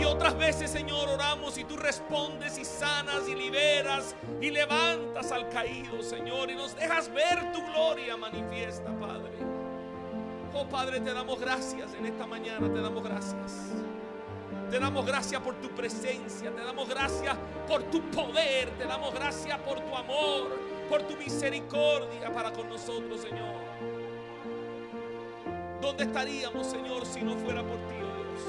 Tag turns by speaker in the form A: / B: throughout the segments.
A: otras veces, Señor, oramos y tú respondes y sanas y liberas y levantas al caído, Señor, y nos dejas ver tu gloria manifiesta, Padre. Oh, Padre, te damos gracias en esta mañana, te damos gracias. Te damos gracias por tu presencia, te damos gracias por tu poder, te damos gracias por tu amor, por tu misericordia para con nosotros, Señor. ¿Dónde estaríamos, Señor, si no fuera por ti, oh Dios?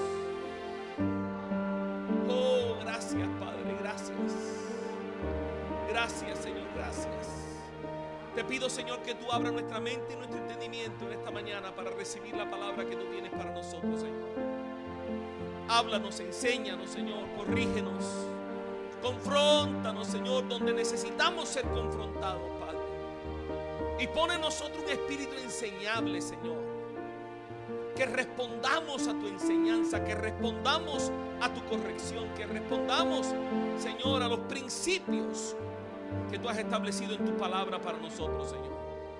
A: Oh, gracias, Padre, gracias. Gracias, Señor, gracias. Te pido, Señor, que tú abras nuestra mente y nuestro entendimiento en esta mañana para recibir la palabra que tú tienes para nosotros, Señor. Háblanos, enséñanos, Señor, corrígenos, confróntanos, Señor, donde necesitamos ser confrontados, Padre. Y pone en nosotros un espíritu enseñable, Señor. Que respondamos a tu enseñanza, que respondamos a tu corrección, que respondamos, Señor, a los principios que tú has establecido en tu palabra para nosotros, Señor.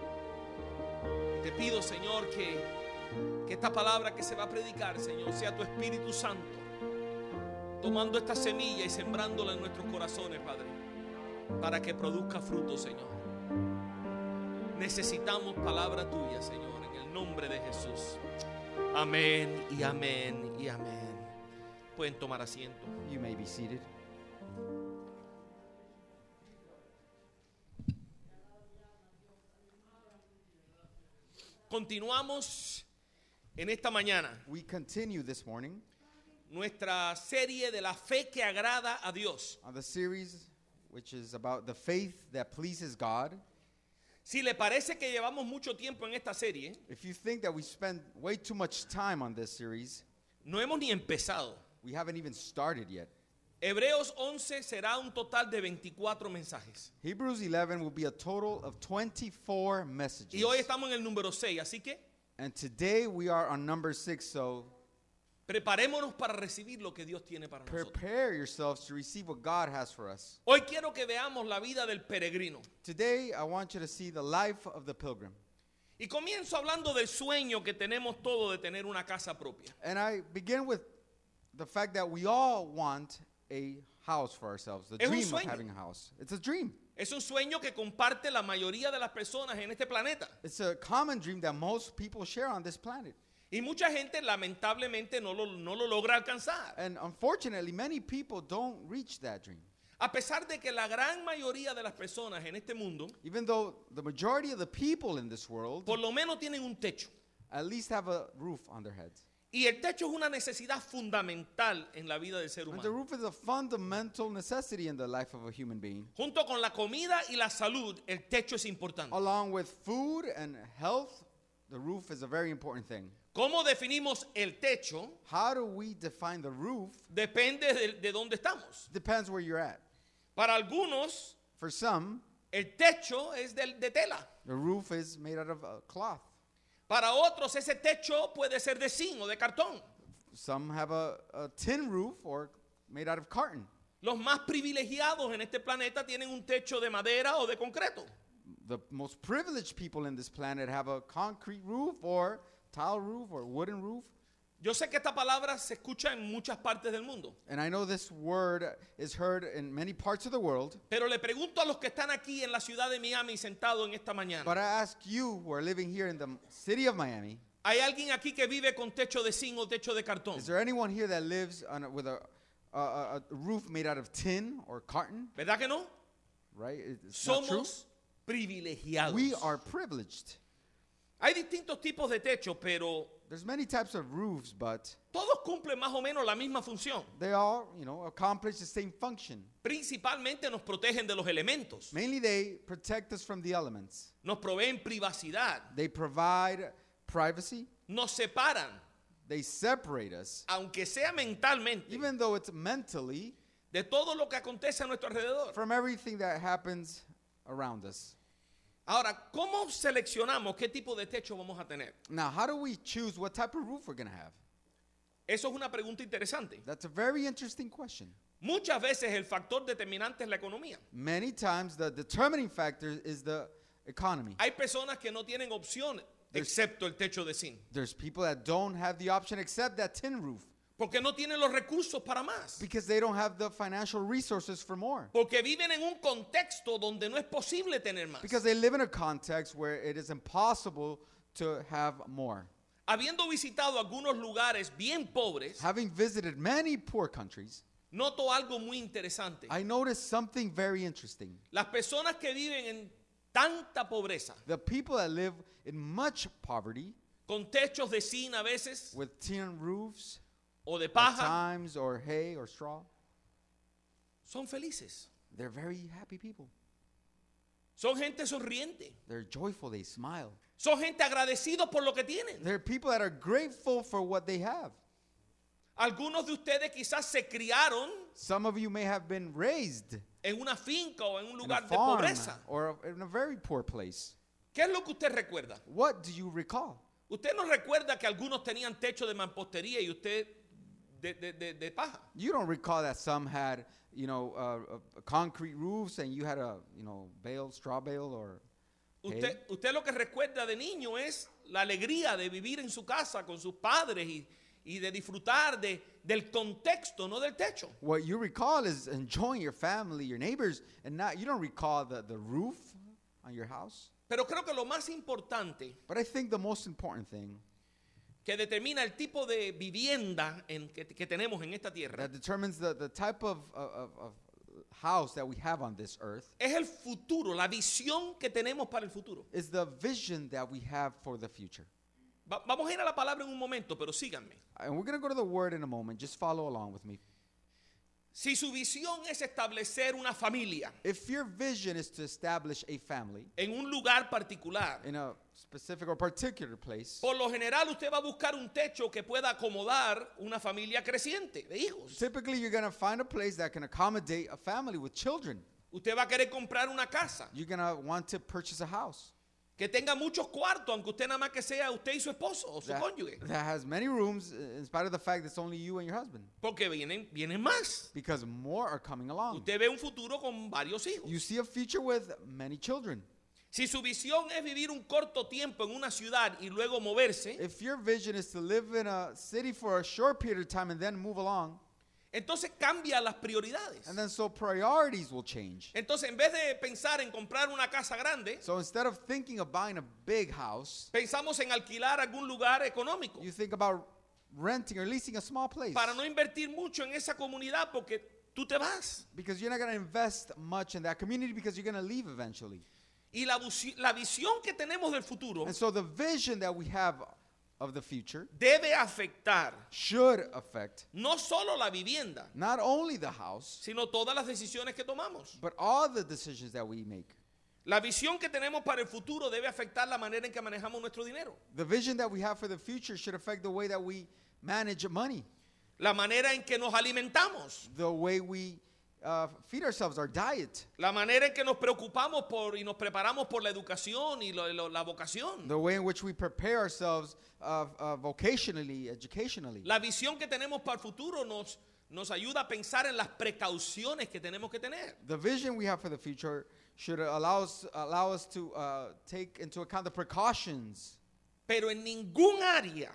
A: Te pido, Señor, que esta palabra que se va a predicar, Señor, sea tu Espíritu Santo tomando esta semilla y sembrándola en nuestros corazones, Padre, para que produzca fruto, Señor. Necesitamos palabra tuya, Señor, en el nombre de Jesús. Amén y amén y amén. Pueden tomar asiento.
B: You may be seated.
A: Continuamos en esta mañana
B: We continue this morning
A: nuestra serie de la fe que agrada a Dios.
B: on the series which is about the faith that pleases God.
A: Si le parece que llevamos mucho tiempo en esta serie,
B: If you think that we spend way too much time on this series,
A: no hemos ni empezado.
B: we haven't even started yet.
A: Hebreos 11 será un total de 24 mensajes.
B: Hebrews 11 will be a total of 24 messages.
A: Y hoy estamos en el número 6, así que
B: And today we are on number 6, so
A: preparémonos para recibir lo que Dios tiene para nosotros.
B: prepare yourselves to receive what God has for us.
A: Hoy quiero que veamos la vida del peregrino.
B: Today I want you to see the life of the pilgrim.
A: Y comienzo hablando del sueño que tenemos todos de tener una casa propia.
B: And I begin with the fact that we all want a house for ourselves, the
A: Es un
B: dream of
A: sueño.
B: having a house. It's a dream.
A: Es un sueño que comparte la mayoría de las personas en este planeta.
B: It's a common dream that most people share on this planet.
A: Y mucha gente lamentablemente no lo logra alcanzar.
B: And unfortunately, many people don't reach that dream.
A: A pesar de que la gran mayoría de las personas en este mundo
B: Even though the majority of the people in this world
A: por lo menos tienen un techo.
B: at least have a roof on their heads.
A: Y el techo es una necesidad fundamental en la vida del ser
B: And the
A: humano.
B: roof is a fundamental necessity in the life of a human being.
A: Junto con la comida y la salud, el techo es importante.
B: Along with food and health, the roof is a very important thing.
A: ¿Cómo definimos el techo?
B: How do we define the roof?
A: Depende de dónde estamos.
B: Depends where you're at.
A: Para algunos,
B: For some,
A: el techo es de tela.
B: the roof is made out of cloth.
A: Para otros, ese techo puede ser de zinc o de cartón.
B: Some have a tin roof or made out of carton.
A: Los más privilegiados en este planeta tienen un techo de madera o de concreto.
B: The most privileged people in this planet have a concrete roof or tile roof or wooden roof.
A: Yo sé que esta palabra se escucha en muchas partes del mundo,
B: And I know this word is heard in many parts of the world.
A: pero le pregunto a los que están aquí en la ciudad de Miami sentados en esta mañana,
B: But I ask you who are living here in the city of Miami,
A: ¿hay alguien aquí que vive con techo de zinc o techo de cartón?
B: is there anyone here that lives with a roof made out of tin or carton?
A: ¿Verdad que no?
B: Right? It's not true.
A: Somos privilegiados.
B: We are privileged.
A: Hay distintos tipos de techo, pero
B: There's many types of roofs, but
A: todos cumplen más o menos la misma función.
B: they all, accomplish the same function.
A: Principalmente nos protegen de los elementos,
B: Mainly they protect us from the elements.
A: nos proveen privacidad,
B: They provide privacy.
A: nos separan,
B: They separate us,
A: aunque sea mentalmente,
B: even though it's mentally,
A: de todo lo que acontece a nuestro alrededor.
B: from everything that happens around us.
A: Ahora, ¿cómo seleccionamos qué tipo de techo vamos a tener?
B: Now, how do we choose what type of roof we're going to have?
A: Eso es una pregunta interesante.
B: That's a very interesting question.
A: Muchas veces el factor determinante es la economía.
B: Many times the determining factor is the economy.
A: Hay personas que no tienen opción excepto el techo de zinc.
B: There's people that don't have the option except that tin roof.
A: Porque no tienen los recursos para más.
B: Because they don't have the financial resources for more.
A: Porque viven en un contexto donde no es posible tener más.
B: Because they live in a context where it is impossible to have more.
A: Habiendo visitado algunos lugares bien pobres,
B: Having visited many poor countries,
A: noto algo muy interesante.
B: I noticed something very interesting.
A: Las personas que viven en tanta pobreza,
B: The people that live in much poverty,
A: con techos de zinc a veces,
B: with tin roofs,
A: o de
B: at
A: paja,
B: times, or hay or straw,
A: son felices.
B: they're very happy people.
A: Son gente sonriente.
B: They're joyful, they smile.
A: Son gente agradecidos por lo que tienen.
B: They're people that are grateful for what they have.
A: Algunos de ustedes quizás se criaron
B: Some of you may have been raised
A: en una finca o en un
B: in a
A: lugar de
B: farm
A: pobreza.
B: or in a very poor place.
A: ¿Qué es lo que usted recuerda?
B: What do you recall?
A: Usted no recuerda que algunos tenían techo de mampostería y usted de paja.
B: You don't recall that some had, concrete roofs and you had a, bale, straw bale or hay.
A: Usted lo que recuerda de niño es la alegría de vivir en su casa con sus padres y de disfrutar del contexto, no del techo.
B: What you recall is enjoying your family, your neighbors, and not you don't recall the roof on your house.
A: Pero creo que lo más importante
B: But I think the most important thing
A: que determina el tipo de vivienda que tenemos en esta tierra
B: that determines the type of house that we have on this earth
A: es el futuro, la visión que tenemos para el futuro.
B: is the vision that we have for the future.
A: Vamos a ir a la palabra en un momento, pero síganme.
B: And we're going to go to the word in a moment. Just follow along with me.
A: Si su visión es establecer una familia
B: If your vision is to establish a family
A: en un lugar particular,
B: in a specific or particular place,
A: por lo general usted va a buscar un techo que pueda acomodar una familia creciente de hijos.
B: typically you're going to find a place that can accommodate a family with children.
A: Usted va a querer comprar una casa
B: You're going to want to purchase a house
A: que tenga muchos cuartos, aunque usted nada más que sea usted y su esposo o su cónyuge.
B: that has many rooms in spite of the fact that it's only you and your husband.
A: Porque vienen más.
B: Because more are coming along.
A: Usted ve un futuro con varios hijos.
B: You see a future with many children.
A: Si su visión es vivir un corto tiempo en una ciudad y luego moverse,
B: If your vision is to live in a city for a short period of time and then move along,
A: entonces cambia las prioridades.
B: and then so priorities will change.
A: Entonces, en vez de pensar en comprar una casa grande,
B: So instead of thinking of buying a big house,
A: pensamos en alquilar algún lugar económico
B: you think about renting or leasing a small place.
A: para no invertir mucho en esa comunidad porque tú te vas.
B: Because you're not going to invest much in that community because you're going to leave eventually.
A: Y la visión que tenemos del futuro
B: And so the vision that we have of the future
A: debe afectar
B: should affect
A: no solo la vivienda,
B: not only the house,
A: sino todas las decisiones que tomamos.
B: but all the decisions that we make.
A: La visión que tenemos para el futuro debe afectar la manera en que manejamos nuestro dinero,
B: The vision that we have for the future should affect the way that we manage money,
A: la manera en que nos alimentamos,
B: the way we feed ourselves, our diet,
A: la manera en que nos preocupamos por y nos preparamos por la educación y la vocación.
B: the way in which we prepare ourselves vocationally, educationally.
A: La visión que tenemos para el futuro nos ayuda a pensar en las precauciones que tenemos que tener.
B: The vision we have for the future should allow us to take into account the precautions,
A: Pero en ningún área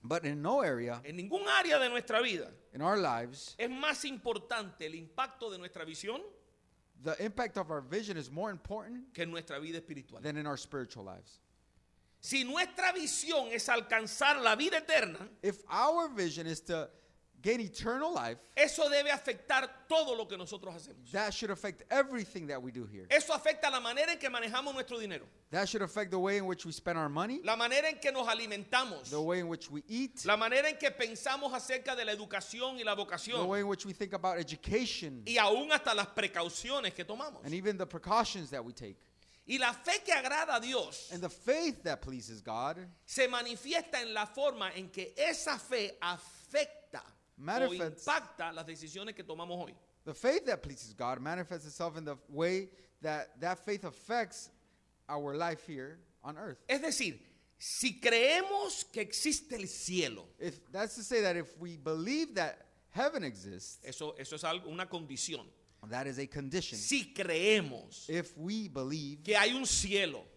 A: de nuestra vida
B: in our lives,
A: es más importante el impacto de nuestra visión
B: the impact of our vision is more important
A: que en nuestra vida espiritual.
B: than in our spiritual lives.
A: Si nuestra visión es alcanzar la vida eterna,
B: If our vision is to gain eternal life,
A: eso debe afectar todo lo que nosotros hacemos.
B: that should affect everything that we do here.
A: Eso afecta la manera en que manejamos nuestro dinero,
B: That should affect the way in which we spend our money,
A: la manera en que nos alimentamos,
B: the way in which we eat,
A: la manera en que pensamos acerca de la educación y la
B: the
A: vocación,
B: way in which we think about education,
A: y aún hasta las precauciones que tomamos.
B: and even the precautions that we take.
A: Y la fe que agrada a Dios
B: And the faith that pleases God
A: se manifiesta en la forma en que esa fe afecta o
B: manifests.
A: impacta las decisiones que tomamos hoy.
B: The faith that pleases God manifests itself in the way that faith affects our life here on earth.
A: Es decir, si creemos que existe el cielo,
B: If that's to say that if we believe that heaven exists,
A: eso es algo, una condición.
B: that is a condition.
A: Si creemos
B: If we believe
A: que hay un cielo,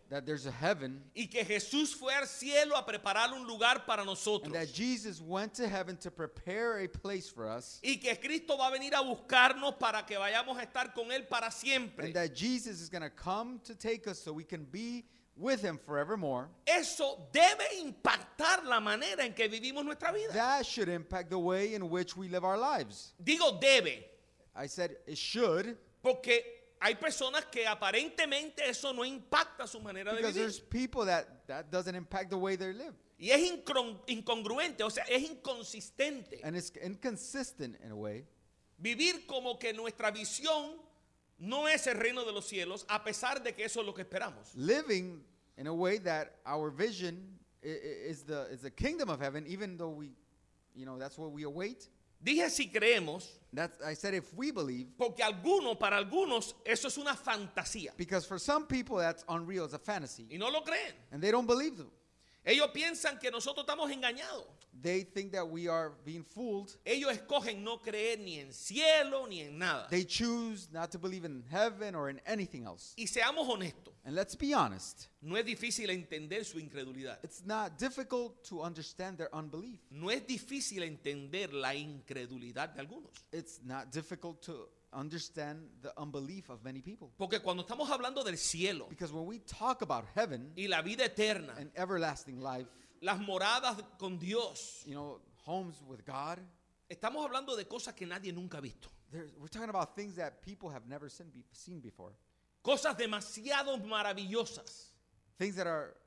B: that there's a heaven,
A: y que Jesús fue al cielo a preparar un lugar para nosotros.
B: and that Jesus went to heaven to prepare a place for us,
A: Y que Cristo va a venir a buscarnos para que vayamos a estar con Él para siempre.
B: and that Jesus is going to come to take us so we can be with him forevermore.
A: Eso debe impactar la manera en que vivimos nuestra vida.
B: That should impact the way in which we live our lives.
A: Digo debe,
B: I said it should,
A: porque hay personas que aparentemente eso no impacta su manera de
B: because
A: vivir.
B: there's people that doesn't impact the way they live.
A: Y es incongruente, o sea, es inconsistente.
B: And it's inconsistent in a way.
A: Vivir como que nuestra visión no es el reino de los cielos, a pesar de que eso es lo que esperamos.
B: Living in a way that our vision is the kingdom of heaven, even though that's what we await.
A: Dije si creemos,
B: I said if we believe,
A: porque para algunos, eso es una fantasía.
B: because for some people that's unreal, it's a fantasy,
A: Y no lo creen.
B: and they don't believe them.
A: Ellos piensan que nosotros estamos engañados.
B: They think that we are being fooled.
A: Ellos escogen no creer ni en cielo ni en nada.
B: They choose not to believe in heaven or in anything else.
A: Y seamos honestos,
B: And let's be honest,
A: no es difícil entender su incredulidad.
B: it's not difficult to understand their unbelief.
A: No es difícil entender la incredulidad de algunos.
B: It's not difficult to understand the unbelief of many people.
A: Porque cuando estamos hablando del cielo
B: Because when we talk about heaven
A: y la vida eterna,
B: and everlasting life,
A: las moradas con Dios,
B: homes with God,
A: estamos hablando de cosas que nadie nunca ha visto.
B: we're talking about things that people have never seen before.
A: Cosas demasiado maravillosas.
B: Things that are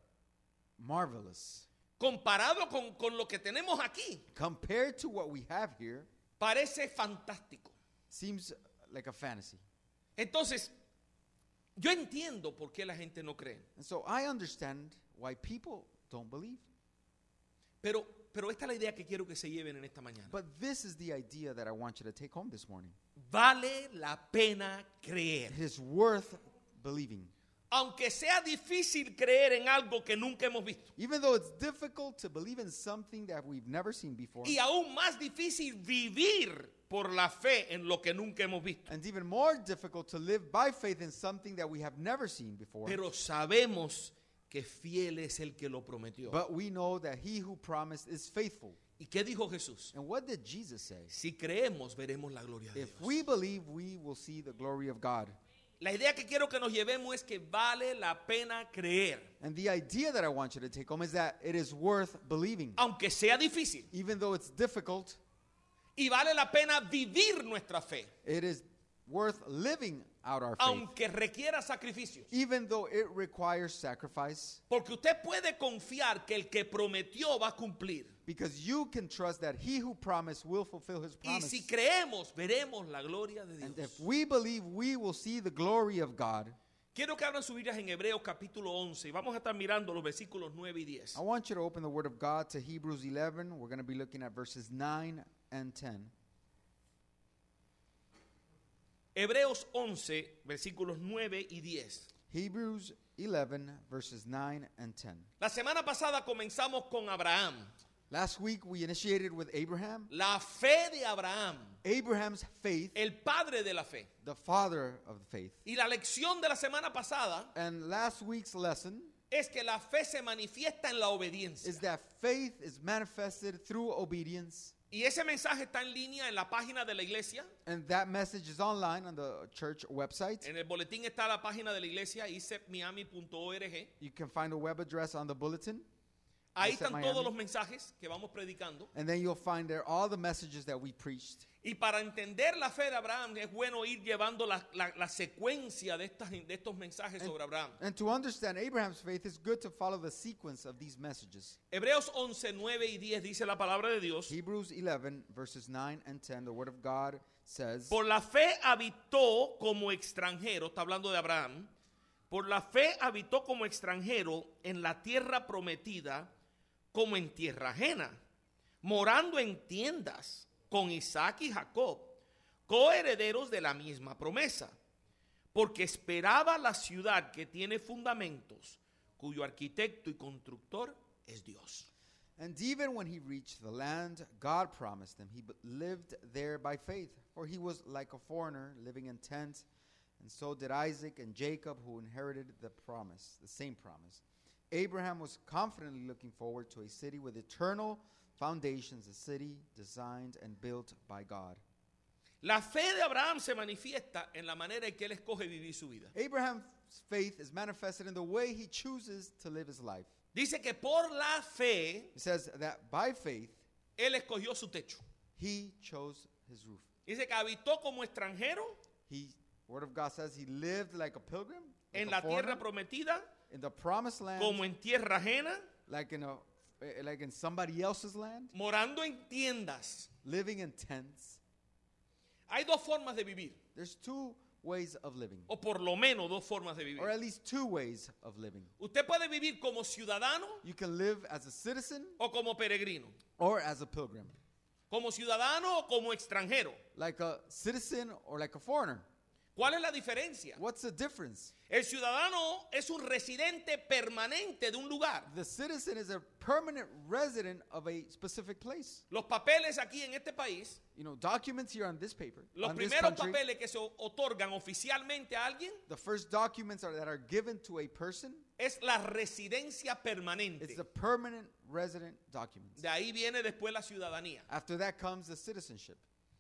B: marvelous.
A: Comparado con lo que tenemos aquí,
B: Compared to what we have here,
A: parece fantástico.
B: seems like a fantasy.
A: Entonces, yo entiendo por qué la gente no cree.
B: And so I understand why people don't believe.
A: Pero esta es la idea que quiero que se lleven en esta mañana.
B: But this is the idea that I want you to take home this morning.
A: Vale la pena creer.
B: It is worth believing.
A: Aunque sea difícil creer en algo que nunca hemos visto.
B: Even though it's difficult to believe in something that we've never seen before.
A: Y aún más difícil vivir por la fe en lo que nunca hemos visto.
B: And even more difficult to live by faith in something that we have never seen before.
A: Pero sabemos que fiel es el que lo prometió.
B: But we know that he who promised is faithful.
A: ¿Y qué dijo Jesús?
B: And what did Jesus say?
A: Si creemos, veremos la gloria de
B: If
A: Dios.
B: we believe, we will see the glory of God.
A: La idea que quiero que nos llevemos es que vale la pena creer.
B: And the idea that I want you to take home is that it is worth believing.
A: Aunque sea difícil.
B: Even though it's difficult,
A: Y vale la pena vivir nuestra fe.
B: it is worth living out our faith.
A: Aunque requiera sacrificios.
B: Even though it requires sacrifice.
A: Porque usted puede confiar que el que prometió va a cumplir.
B: Because you can trust that he who promised will fulfill his
A: Y
B: promise.
A: si creemos, veremos la gloria de
B: And
A: Dios.
B: if we believe, we will see the glory of God.
A: Quiero que abran sus Biblias en Hebreos capítulo 11 y vamos a estar mirando los versículos 9 y 10.
B: I want you to open the Word of God to Hebrews 11. We're going to be looking at verses 9 and 10.
A: Hebreos 11, versículos 9 y 10.
B: Hebrews 11, verses 9 and 10.
A: La semana pasada comenzamos con Abraham.
B: Last week we initiated with Abraham.
A: La fe de Abraham,
B: Abraham's faith,
A: el padre de la fe.
B: the father of the faith.
A: Y la lección de la semana pasada
B: And last week's lesson
A: es que la fe se manifiesta en la obediencia.
B: is that faith is manifested through obedience.
A: Y ese mensaje está en línea en la página de la iglesia.
B: And that message is online on the church website.
A: En el boletín está la página de la iglesia, icepmiami.org.
B: You can find the web address on the bulletin.
A: Ahí
B: ICEP
A: están
B: Miami.
A: todos los mensajes que vamos predicando.
B: And then you'll find there all the messages that we preached.
A: Y para entender la fe de Abraham es bueno ir llevando la secuencia de estos mensajes sobre Abraham.
B: And to understand Abraham's faith, it's good to follow the sequence of these messages.
A: Hebreos 11, 9 y 10 dice la palabra de Dios.
B: Hebrews 11, verses 9 and 10, the Word of God says,
A: Por la fe habitó como extranjero, está hablando de Abraham. Por la fe habitó como extranjero en la tierra prometida, como en tierra ajena, morando en tiendas con Isaac y Jacob, coherederos de la misma promesa, porque esperaba la ciudad que tiene fundamentos, cuyo arquitecto y constructor es Dios.
B: And even when he reached the land God promised him, he lived there by faith, for he was like a foreigner living in tents and so did Isaac and Jacob, who inherited the promise, the same promise. Abraham was confidently looking forward to a city with eternal foundations, a city designed and built by God.
A: La fe de Abraham se manifiesta en la manera en que él escoge vivir su vida.
B: Abraham's faith is manifested in the way he chooses to live his life.
A: Dice que por la fe
B: It says that by faith,
A: él escogió su techo.
B: he chose his roof.
A: Dice que habitó como extranjero
B: Word of God says he lived like a pilgrim, like
A: en
B: a
A: la tierra
B: foreigner,
A: prometida,
B: in the promised land,
A: como en tierra ajena,
B: like in somebody else's land,
A: morando en tiendas.
B: living in tents.
A: Hay dos formas de vivir,
B: There's two ways of living,
A: o por lo menos dos formas de vivir.
B: or at least two ways of living.
A: Usted puede vivir como ciudadano
B: You can live as a citizen
A: o como peregrino,
B: or as a pilgrim,
A: como ciudadano o como extranjero.
B: like a citizen or like a foreigner.
A: ¿Cuál es la diferencia?
B: What's the difference?
A: El ciudadano es un residente permanente de un lugar.
B: The citizen is a permanent resident of a specific place.
A: Los papeles aquí en este país,
B: You know, documents here on this paper,
A: los
B: on this
A: primeros
B: country,
A: papeles que se otorgan oficialmente a alguien
B: the first documents that are given to a person,
A: es la residencia permanente.
B: it's the permanent resident documents.
A: De ahí viene después la ciudadanía.
B: After that comes the citizenship.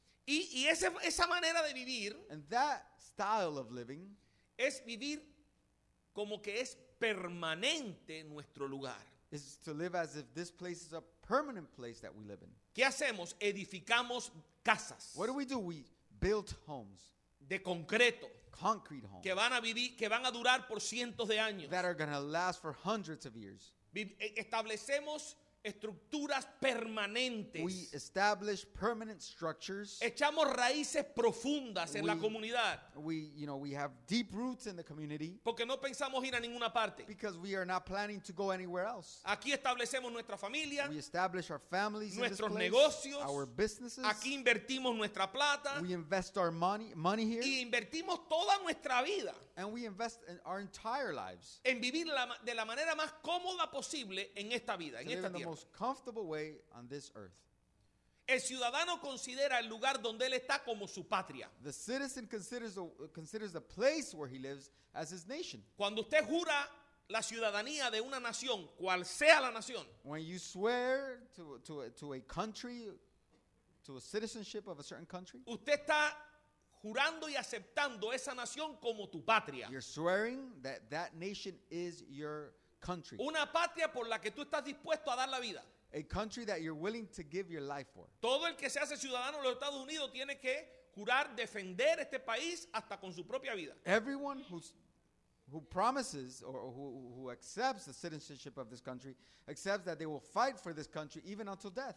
A: Y esa manera de vivir
B: And that style of living
A: es vivir como que es permanente nuestro lugar.
B: is to live as if this place is a permanent place that we live in.
A: ¿Qué hacemos? Edificamos casas
B: What do? We build homes,
A: de concreto
B: concrete homes,
A: que van a durar por cientos de años.
B: that are going to last for hundreds of years.
A: Establecemos estructuras permanentes.
B: We establish permanent structures.
A: Echamos raíces profundas en la
B: We-
A: comunidad
B: We have deep roots in the community
A: porque no pensamos ir a ninguna parte.
B: because we are not planning to go anywhere else.
A: Aquí establecemos nuestra familia,
B: We establish our families in this
A: nuestros
B: place,
A: negocios.
B: our businesses.
A: aquí invertimos nuestra plata
B: We invest our money here,
A: y invertimos toda nuestra vida
B: and we invest in our entire lives
A: en vivir de la manera más cómoda posible en esta vida,
B: to
A: en
B: live
A: esta
B: in the
A: tierra.
B: most comfortable way on this earth.
A: El ciudadano considera el lugar donde él está como su patria.
B: The citizen considers the place where he lives as his nation.
A: Cuando usted jura la ciudadanía de una nación, cual sea la nación,
B: When you swear to a country, to a citizenship of a certain country,
A: usted está jurando y aceptando esa nación como tu patria.
B: you're swearing that that nation is your country.
A: Una patria por la que tú estás dispuesto a dar la vida.
B: A country that you're willing to give your life for.
A: Todo el que se hace ciudadano de los Estados Unidos tiene que jurar defender este país hasta con su propia vida.
B: Everyone who promises or who accepts the citizenship of this country accepts that they will fight for this country even until death.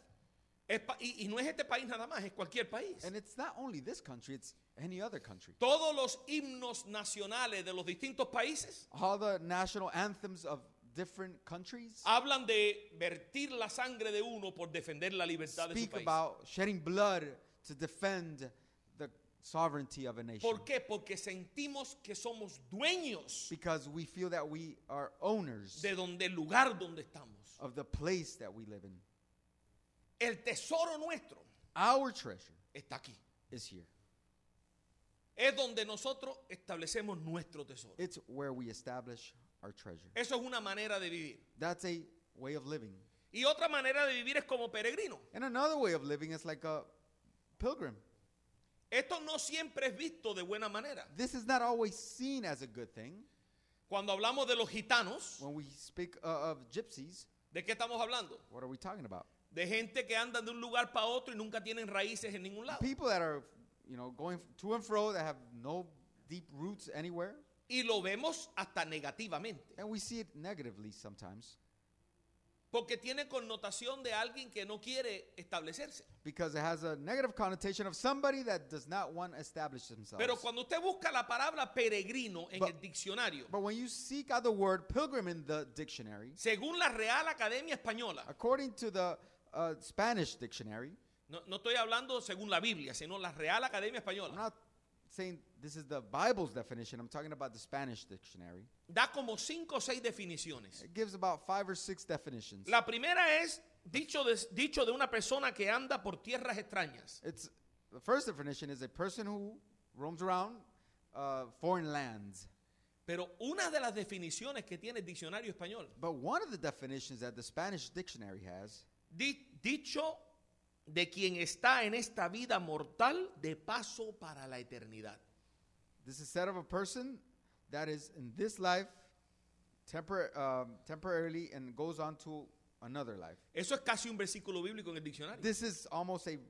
A: Y no es este país nada más, es cualquier país.
B: And it's not only this country, it's any other country.
A: Todos los himnos nacionales de los distintos países
B: All the national anthems of different countries
A: hablan de vertir la sangre de uno por defender la libertad de su
B: speak
A: país.
B: about shedding blood to defend the sovereignty of a nation.
A: ¿Por qué? Porque sentimos que somos dueños
B: Because we feel that we are owners
A: de del lugar donde estamos.
B: of the place that we live in.
A: El tesoro nuestro
B: Our treasure
A: está aquí.
B: is here.
A: Es donde nosotros establecemos nuestro tesoro.
B: It's where we establish our treasure.
A: Eso es una manera de vivir.
B: That's a way of living.
A: Y otra manera de vivir es como peregrino.
B: And another way of living is like a pilgrim.
A: Esto no siempre es visto de buena manera.
B: This is not always seen as a good thing.
A: Cuando hablamos de los gitanos,
B: When we speak of gypsies,
A: ¿de qué estamos hablando?
B: what are we talking about?
A: De gente que andan de un lugar para otro y nunca tienen raíces en ningún lado.
B: People that are, going to and fro that have no deep roots anywhere.
A: Y lo vemos hasta negativamente.
B: And we see it negatively sometimes
A: Porque tiene connotación de alguien que no quiere establecerse.
B: because it has a negative connotation of somebody that does not want to establish themselves.
A: Pero cuando usted busca la palabra peregrino en
B: But-
A: el diccionario,
B: But when you seek out the word pilgrim in the dictionary,
A: según la Real Academia Española,
B: according to the Spanish dictionary,
A: no estoy hablando según la Biblia, sino la Real Academia
B: I'm
A: Española,
B: not saying this is the Bible's definition, I'm talking about the Spanish dictionary.
A: da como 5 o 6 definiciones.
B: It gives about 5 or 6 definitions.
A: La primera es dicho de una persona que anda por tierras extrañas.
B: The first definition is a person who roams around foreign lands.
A: Pero una de las definiciones que tiene el diccionario español,
B: But one of the definitions that the Spanish dictionary has,
A: dicho de quien está en esta vida mortal de paso para la eternidad.
B: this is said of a person that is in this life temporarily and goes on to another life.
A: Eso es casi un versículo bíblico en el diccionario.
B: This is almost a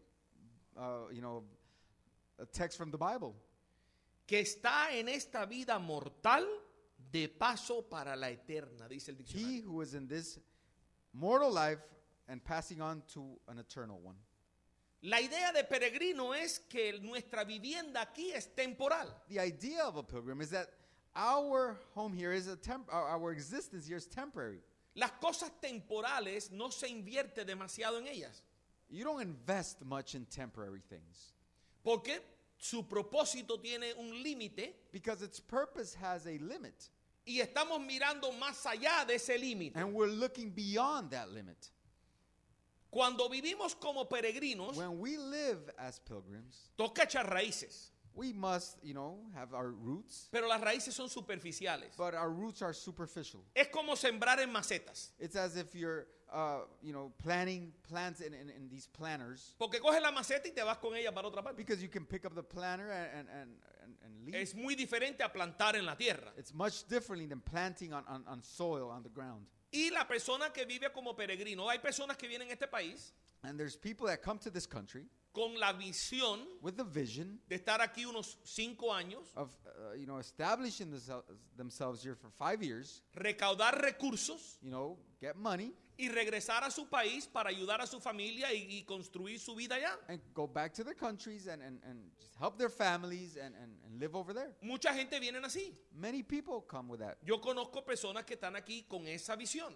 B: text from the Bible.
A: Que está en esta vida mortal de paso para la eterna, dice el
B: He
A: diccionario.
B: who is in this mortal life and passing on to an eternal one.
A: La idea de peregrino es que nuestra vivienda aquí es temporal.
B: The idea of a pilgrim is that our home here is our existence here is temporary.
A: Las cosas temporales no se invierte demasiado en ellas,
B: You don't invest much in temporary things
A: porque su propósito tiene un límite
B: because its purpose has a limit,
A: y estamos mirando más allá de ese límite.
B: and we're looking beyond that limit.
A: Cuando vivimos como peregrinos,
B: When we live as pilgrims,
A: toca echar raíces,
B: we must, have our roots,
A: pero las raíces son superficiales.
B: but our roots are superficial.
A: Es como sembrar en macetas,
B: It's as if you're, planting plants in these planters,
A: porque coges la maceta y te vas con ella para otra parte.
B: because you can pick up the planter and leave.
A: Es muy diferente a plantar en la tierra.
B: It's much differently than planting on soil, on the ground.
A: Y la persona que vive como peregrino, hay personas que vienen a este país
B: And there's people that come to this country
A: con la visión
B: with the vision
A: de estar aquí unos 5 años,
B: of, establishing themselves here for 5 years,
A: recaudar recursos
B: get money,
A: y regresar a su país para ayudar a su familia y construir su vida allá.
B: and go back to their countries and just help their families and live over there.
A: Mucha gente viene así.
B: Many people come with that.
A: Yo conozco personas que están aquí con esa visión.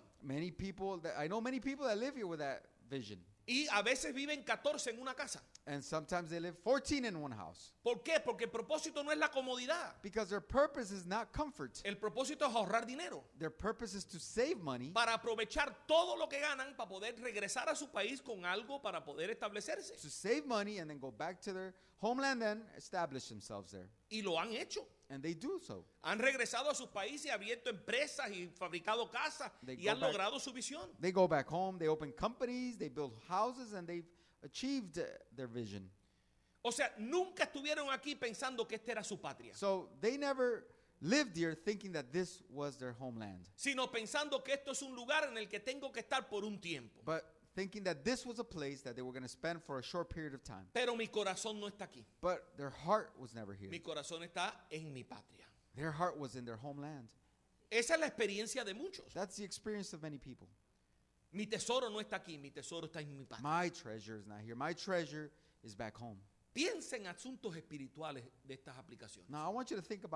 B: I know many people that live here with that vision.
A: Y a veces viven 14 en una casa.
B: And sometimes they live 14 in one house.
A: ¿Por qué? Porque el propósito no es la comodidad.
B: Because their purpose is not comfort.
A: El propósito es ahorrar dinero
B: Their purpose is to save money
A: para aprovechar todo lo que ganan para poder regresar a su país con algo para poder establecerse.
B: to save money and then go back to their homeland and establish themselves there.
A: Y lo han hecho.
B: And they do so.
A: Han regresado a sus países, abierto empresas y fabricado casas
B: They
A: y
B: go
A: han
B: back-
A: logrado su visión.
B: They go back home, they open companies, they build houses, and they've achieved their vision.
A: O sea, nunca estuvieron aquí pensando que esta era su patria,
B: So they never lived here thinking that this was their homeland,
A: sino pensando que esto es un lugar en el que tengo que estar por un tiempo.
B: but thinking that this was a place that they were going to spend for a short period of time.
A: Pero mi corazón no está aquí.
B: But their heart was never here.
A: Mi corazón está en mi patria.
B: Their heart was in their homeland.
A: Esa es la experiencia de muchos.
B: That's the experience of many people.
A: Mi tesoro no está aquí, mi tesoro está en mi patria.
B: My treasure is not here. My treasure is back home.
A: Piensa en asuntos espirituales de estas aplicaciones.
B: Now I want you to think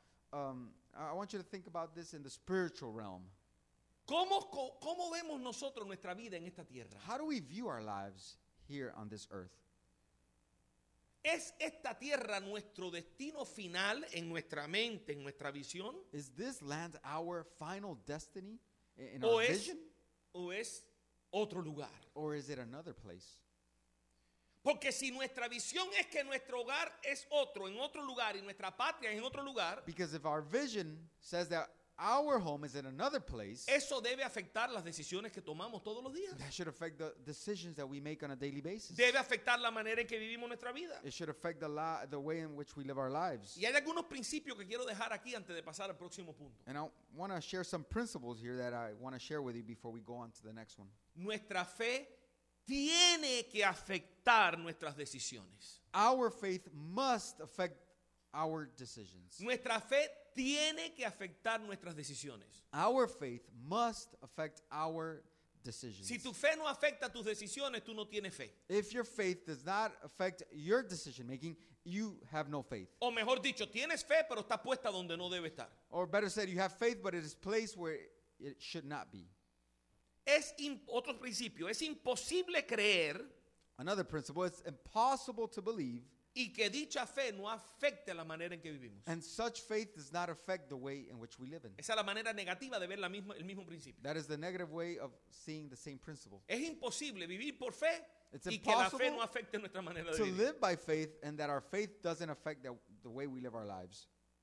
B: about this in the spiritual realm.
A: ¿Cómo vemos nosotros nuestra vida en esta tierra?
B: How do we view our lives here on this earth?
A: ¿Es esta tierra nuestro destino final en nuestra mente, en nuestra visión?
B: Is this land our final destiny in
A: ¿O
B: our
A: es,
B: vision?
A: o es otro lugar?
B: Or is it another place?
A: Porque si nuestra visión es que nuestro hogar es otro, en otro lugar, y nuestra patria es en otro lugar,
B: Because if our vision says that our home is in another place,
A: eso debe afectar las decisiones que tomamos todos los días.
B: that should affect the decisions that we make on a daily basis.
A: Debe afectar la manera en que vivimos nuestra vida.
B: It should affect the way in which we live our lives.
A: Y hay algunos principios que quiero dejar aquí antes de pasar al próximo punto.
B: And I want to share some principles here that I want to share with you before we go on to the next one.
A: Nuestra fe tiene que afectar nuestras decisiones.
B: Our faith must affect our decisions.
A: Nuestra fe tiene que afectar nuestras decisiones.
B: Our faith must affect our decisions.
A: Si tu fe no afecta tus decisiones, tú no tienes fe.
B: If your faith does not affect your decision making, you have no faith.
A: O mejor dicho, tienes fe, pero está puesta donde no debe estar.
B: Or better said, you have faith, but it is placed where it should not be.
A: Otro principio, es imposible creer
B: Another principle, it's impossible to believe,
A: y que dicha fe no afecte la manera en que vivimos.
B: and such faith does not affect the way in which we live in.
A: Esa es la manera negativa de ver el mismo principio.
B: That is the negative way of seeing the same principle.
A: Es imposible vivir por fe
B: It's
A: y que la fe
B: impossible
A: no afecte nuestra manera de
B: To
A: vivir.
B: live by faith and that our faith doesn't affect the way we live our lives.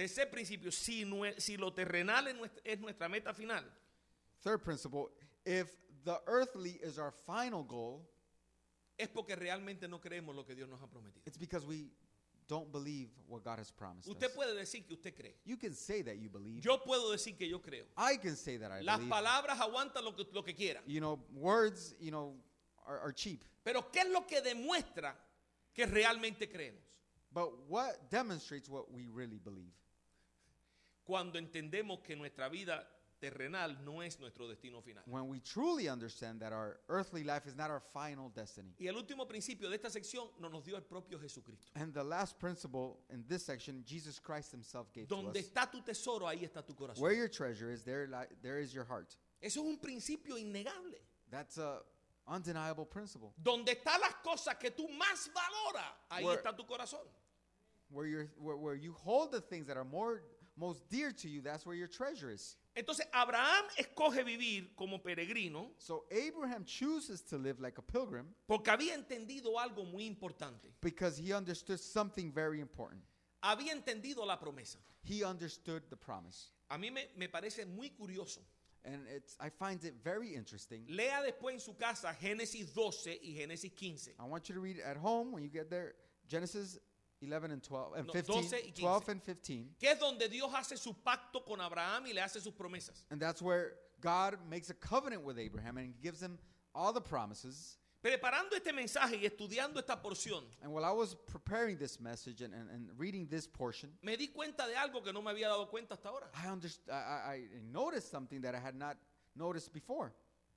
A: Tercer principio, si lo terrenal es nuestra meta final,
B: Third principle, if the earthly is our final goal,
A: es porque realmente no creemos lo que Dios nos ha prometido.
B: it's because we don't believe what God has promised
A: Usted
B: us.
A: puede decir que usted cree.
B: You can say that you believe.
A: Yo puedo decir que yo creo.
B: I can say that I
A: Las
B: believe.
A: palabras aguantan lo que quieran.
B: You know, words, are cheap.
A: Pero ¿qué es lo que demuestra que realmente creemos?
B: But what demonstrates what we really believe?
A: Cuando entendemos que nuestra vida terrenal no es nuestro destino final.
B: When we truly understand that our earthly life is not our final destiny.
A: Y el último principio de esta sección nos dio el propio Jesucristo.
B: And the last principle in this section, Jesus Christ himself gave to
A: Donde
B: us.
A: está tu tesoro, ahí está tu corazón.
B: Where your treasure is, there is your heart.
A: Eso es un principio innegable.
B: That's a undeniable principle.
A: Donde están las cosas que tú más valoras, ahí
B: Where-
A: está tu corazón.
B: Where you hold the things that are most dear to you, that's where your treasure is.
A: Entonces Abraham escoge vivir como peregrino
B: So Abraham chooses to live like a pilgrim
A: porque había entendido algo muy importante.
B: because he understood something very important.
A: Había entendido la promesa.
B: He understood the promise.
A: A mí me parece muy curioso.
B: And I find it very interesting.
A: Lea después en su casa Génesis 12 y Génesis 15.
B: I want you to read at home when you get there Genesis 11 and 12 and
A: No,
B: 15,
A: 12 y 15.
B: 12 and 15.
A: Que es donde Dios hace su pacto con Abraham y le hace sus promesas.
B: And that's where God makes a covenant with Abraham and gives him all the promises.
A: Preparando este mensaje y estudiando esta porción,
B: And while I was preparing this message and reading this portion,
A: me di cuenta de algo que no me había dado cuenta hasta ahora.
B: I noticed something that I had not noticed before.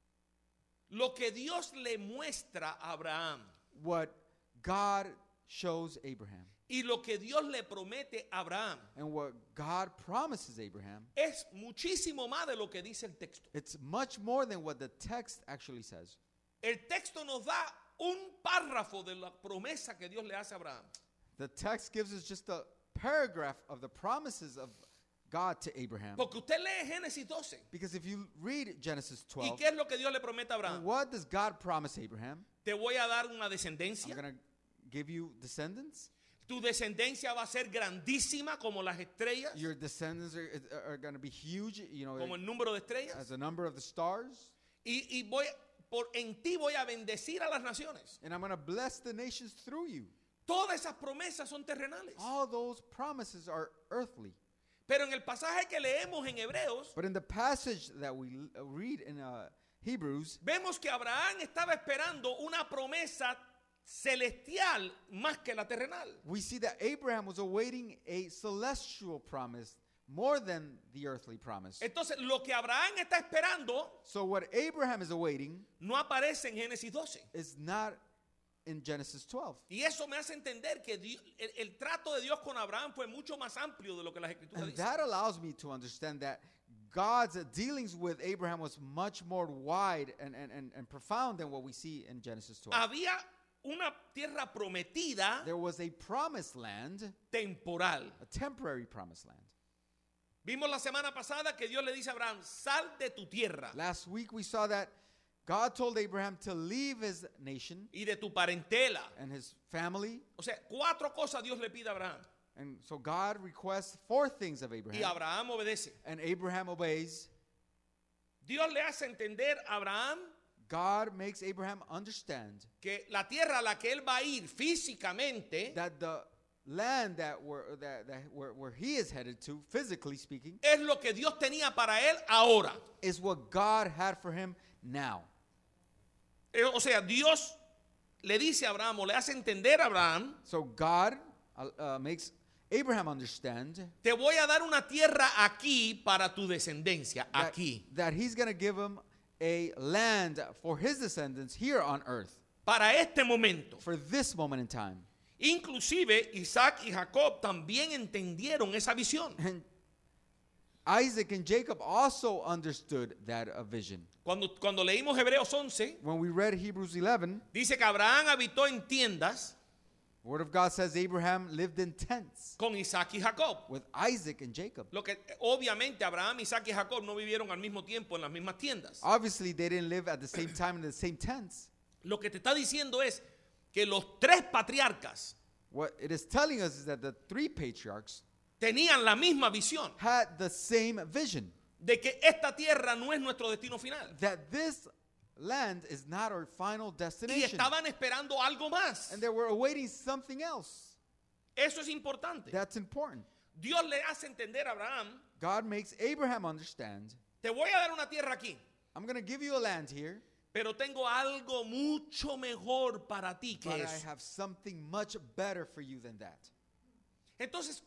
A: Lo que Dios le muestra a Abraham
B: What God shows Abraham
A: y lo que Dios le promete a Abraham
B: and what God promises Abraham,
A: es muchísimo más de lo que dice el texto.
B: it's much more than what the text actually says.
A: El texto nos da un párrafo de la promesa que Dios le hace a Abraham.
B: The text gives us just a paragraph of the promises of God to Abraham.
A: Porque usted lee Génesis 12.
B: Because if you read Genesis
A: ¿Y
B: 12,
A: qué es lo que Dios le promete a Abraham?
B: what does God promise Abraham?
A: Te voy a dar una
B: I'm
A: descendencia.
B: going to give you descendants.
A: Tu descendencia va a ser grandísima como las estrellas,
B: Your descendants are going to be huge,
A: como el número de estrellas.
B: as the number of the stars.
A: Y en ti voy a bendecir a las naciones.
B: And I'm going to bless the nations through you.
A: Todas esas promesas son terrenales.
B: All those promises are earthly.
A: Pero en el pasaje que leemos en Hebreos,
B: But in the passage that we read in Hebrews,
A: vemos que Abraham estaba esperando una promesa celestial más que la terrenal.
B: we see that Abraham was awaiting a celestial promise more than the earthly promise.
A: Entonces, lo que Abraham está esperando
B: So what Abraham is awaiting
A: no aparece en Génesis 12.
B: is not in Genesis 12.
A: Y eso me hace entender que el trato de Dios con Abraham fue mucho más amplio de lo que las Escrituras
B: And
A: dicen.
B: that allows me to understand that God's dealings with Abraham was much more wide and profound than what we see in Genesis 12.
A: Había una tierra prometida
B: There was a promised land,
A: temporal.
B: a temporary promised land.
A: Vimos la semana pasada que Dios le dice a Abraham, sal de tu tierra
B: Last week we saw that God told Abraham to leave his nation
A: y de tu parentela.
B: and his family.
A: O sea, 4 cosas Dios le pide a Abraham.
B: And so God requests 4 things of
A: Y
B: Abraham.
A: Abraham obedece.
B: And Abraham obeys.
A: Dios le hace entender a Abraham
B: God makes Abraham understand
A: que la tierra a la que él va a ir físicamente
B: that the land where he is headed to, physically speaking,
A: es lo que Dios tenía para él ahora.
B: is what God had for him now.
A: O sea, Dios le dice a Abraham, o le hace entender a Abraham,
B: So God makes Abraham understand
A: te voy a dar una tierra aquí para tu descendencia,
B: that,
A: aquí.
B: that he's going to give him a land for his descendants here on earth
A: Para este momento.
B: for this moment in time.
A: Inclusive Isaac y Jacob también entendieron esa visión.
B: And Isaac and Jacob also understood that vision.
A: Cuando leímos Hebreos 11,
B: When we read Hebrews 11,
A: dice que Abraham habitó en tiendas
B: the Word of God says Abraham lived in tents
A: con Isaac y Jacob.
B: with Isaac and Jacob.
A: Lo que obviamente Abraham, Isaac y Jacob no vivieron al mismo tiempo en las mismas tiendas.
B: Obviously, they didn't live at the same time in the same tents.
A: Lo que te está diciendo es que los 3 patriarcas
B: What it is telling us is that the 3 patriarchs
A: tenían la misma visión
B: had the same vision
A: de que esta tierra no es nuestro destino final.
B: that this land is not our final
A: Y
B: destination.
A: estaban esperando algo más.
B: And they were awaiting something else.
A: Eso es importante.
B: That's important.
A: Dios le hace entender a Abraham,
B: God makes Abraham understand,
A: te voy a dar una tierra aquí,
B: I'm going to give you a land here,
A: pero tengo algo mucho mejor para ti que
B: but I
A: eso.
B: have something much better for you than that.
A: Entonces,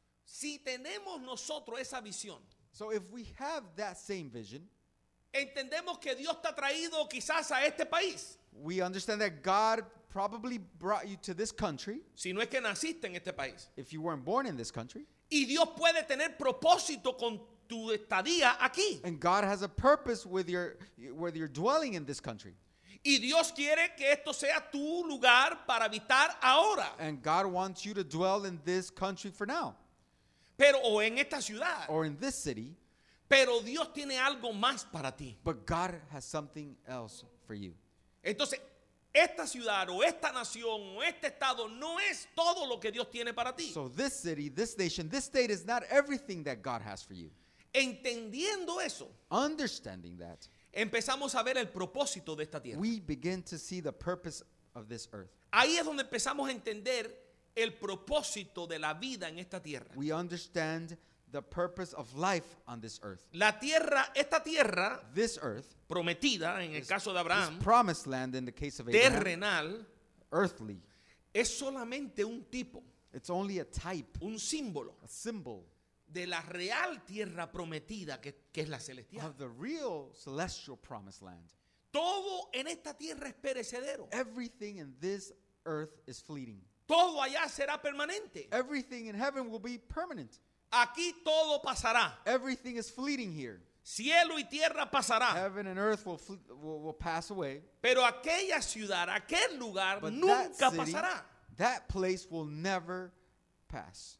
A: si tenemos nosotros esa visión,
B: So if we have that same vision,
A: entendemos que Dios te ha traído quizás a este país.
B: we understand that God probably brought you to this country
A: Si no es que naciste en este país.
B: if you weren't born in this country.
A: Y Dios puede tener propósito con tu estadía aquí.
B: And God has a purpose with your dwelling in this country.
A: Y Dios quiere que esto sea tu lugar para habitar ahora.
B: And God wants you to dwell in this country for now,
A: Pero o en esta ciudad.
B: or in this city.
A: Pero Dios tiene algo más para ti.
B: But God has something else for you.
A: Entonces, esta ciudad o esta nación o este estado no es todo lo que Dios tiene para ti.
B: So this city, this nation, this state is not everything that God has for you.
A: Entendiendo eso,
B: Understanding that,
A: empezamos a ver el propósito de esta tierra.
B: we begin to see the purpose of this earth.
A: Ahí es donde empezamos a entender el propósito de la vida en esta tierra.
B: We understand the purpose of life on this earth.
A: La tierra, esta tierra
B: This earth,
A: prometida, en el caso de
B: this
A: Abraham,
B: promised land in the case of Abraham,
A: terrenal,
B: earthly,
A: es solamente un tipo,
B: it's only a type,
A: un símbolo
B: a symbol
A: de la real tierra prometida que es la celestial.
B: of the real celestial promised land.
A: Todo en esta tierra es perecedero.
B: Everything in this earth is fleeting.
A: Todo allá será permanente.
B: Everything in heaven will be permanent.
A: Aquí todo pasará.
B: Everything is fleeting here.
A: Cielo y tierra pasará.
B: Heaven and earth will pass away.
A: Pero aquella ciudad, aquel lugar
B: But
A: nunca
B: that city,
A: pasará.
B: that place will never pass.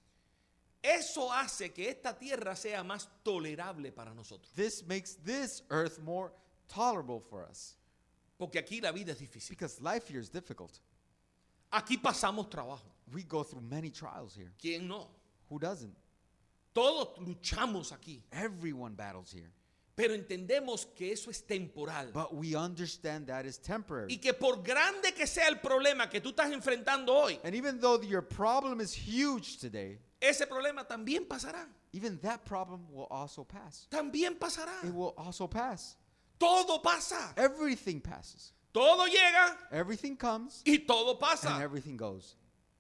A: Eso hace que esta tierra sea más tolerable para nosotros.
B: This makes this earth more tolerable for us.
A: Porque aquí la vida es difícil.
B: Because life here is difficult.
A: Aquí pasamos trabajo.
B: We go through many trials here.
A: ¿Quién no?
B: Who doesn't?
A: Todos luchamos aquí.
B: Everyone battles here.
A: Pero entendemos que eso es temporal.
B: But we understand that is temporary.
A: Y que por grande que sea el problema que tú estás enfrentando hoy,
B: And even though your problem is huge today,
A: ese problema también pasará.
B: even that problem will also pass.
A: También pasará.
B: It will also pass.
A: Todo pasa.
B: Everything passes.
A: Todo llega
B: Everything comes
A: y todo
B: and
A: pasa.
B: everything goes.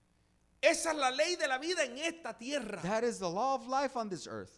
A: Esa es la ley de la vida en esta tierra.
B: That is the law of life on this earth.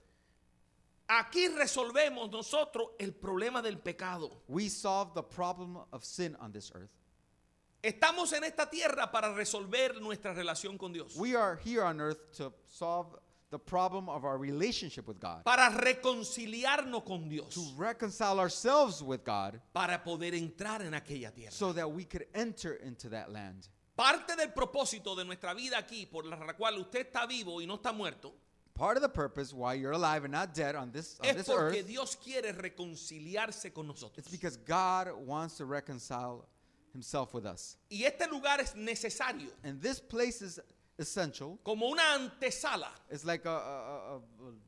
A: Aquí resolvemos nosotros el problema del pecado.
B: We solve the problem of sin on this earth.
A: Estamos en esta tierra para resolver nuestra relación con Dios.
B: We are here on earth to solve the problem of our relationship with God,
A: Para reconciliarnos con Dios.
B: to reconcile ourselves with God
A: Para poder entrar en aquella tierra.
B: so that we could enter into that land.
A: Parte del propósito de nuestra vida aquí, por la cual usted está vivo y no está muerto,
B: Part of the purpose why you're alive and not dead on this
A: es porque
B: earth,
A: Dios quiere reconciliarse con nosotros.
B: it's because God wants to reconcile himself with us.
A: Y este lugar es necesario,
B: And this place is essential.
A: como una antesala,
B: It's like a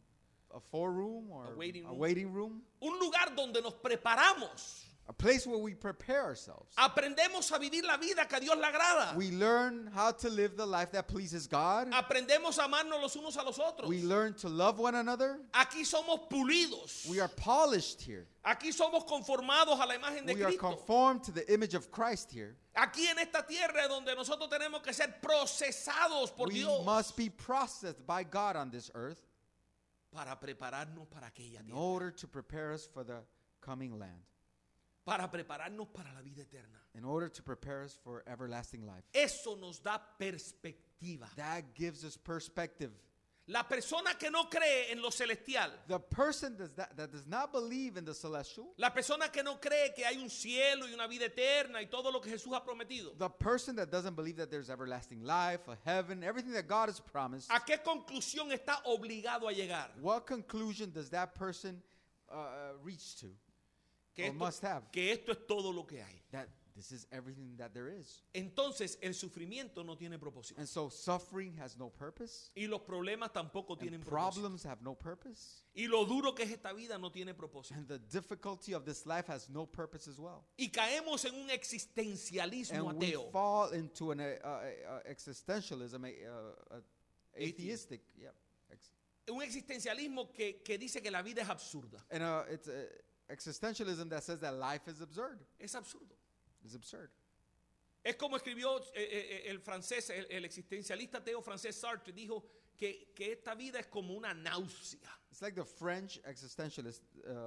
B: 4-room or
A: A waiting
B: a
A: room.
B: waiting room.
A: un lugar donde nos preparamos.
B: A place where we prepare ourselves.
A: Aprendemos a vivir la vida que a Dios le agrada.
B: We learn how to live the life that pleases God.
A: Aprendemos a amarnos los unos a los otros.
B: We learn to love one another.
A: Aquí somos pulidos.
B: We are polished here.
A: Aquí somos conformados a la imagen de
B: We are
A: Cristo.
B: conformed to the image of Christ here.
A: Aquí en esta tierra es donde nosotros tenemos que ser procesados por
B: We
A: Dios
B: must be processed by God on this earth
A: para prepararnos para aquella
B: in
A: tierra,
B: order to prepare us for the coming land,
A: para prepararnos para la vida eterna.
B: in order to prepare us for everlasting life.
A: Eso nos da perspectiva.
B: That gives us perspective.
A: La persona que no cree en lo celestial,
B: The person that does not believe in the celestial,
A: la persona que no cree que hay un cielo y una vida eterna y todo lo que Jesús ha prometido,
B: the person that doesn't believe that there's everlasting life, a heaven, everything that God has promised,
A: ¿a qué conclusión está obligado a llegar?
B: what conclusion does that person reach to
A: Que
B: or must have?
A: que esto es todo lo que hay.
B: That This is everything that there is.
A: Entonces el sufrimiento no tiene propósito.
B: And so suffering has no purpose.
A: Y los problemas tampoco
B: And
A: tienen propósito.
B: problems have no purpose.
A: Y lo duro que es esta vida no tiene propósito.
B: And the difficulty of this life has no purpose as well.
A: Y caemos en un existencialismo
B: And we
A: ateo.
B: fall into an existentialism, atheistic. Yeah.
A: Un existencialismo que dice que la vida es absurda.
B: And it's existentialism that says that life is absurd.
A: Es absurdo.
B: It's absurd.
A: Es como escribió el francés, el existencialista ateo francés Sartre, dijo que esta vida es como una náusea.
B: It's like the French existentialist.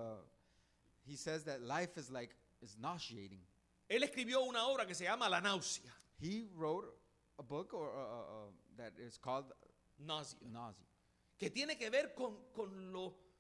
B: He says that life is nauseating.
A: Él escribió una obra que se llama La náusea.
B: He wrote a book that is called
A: Nausea.
B: Nausea.
A: Que tiene que ver con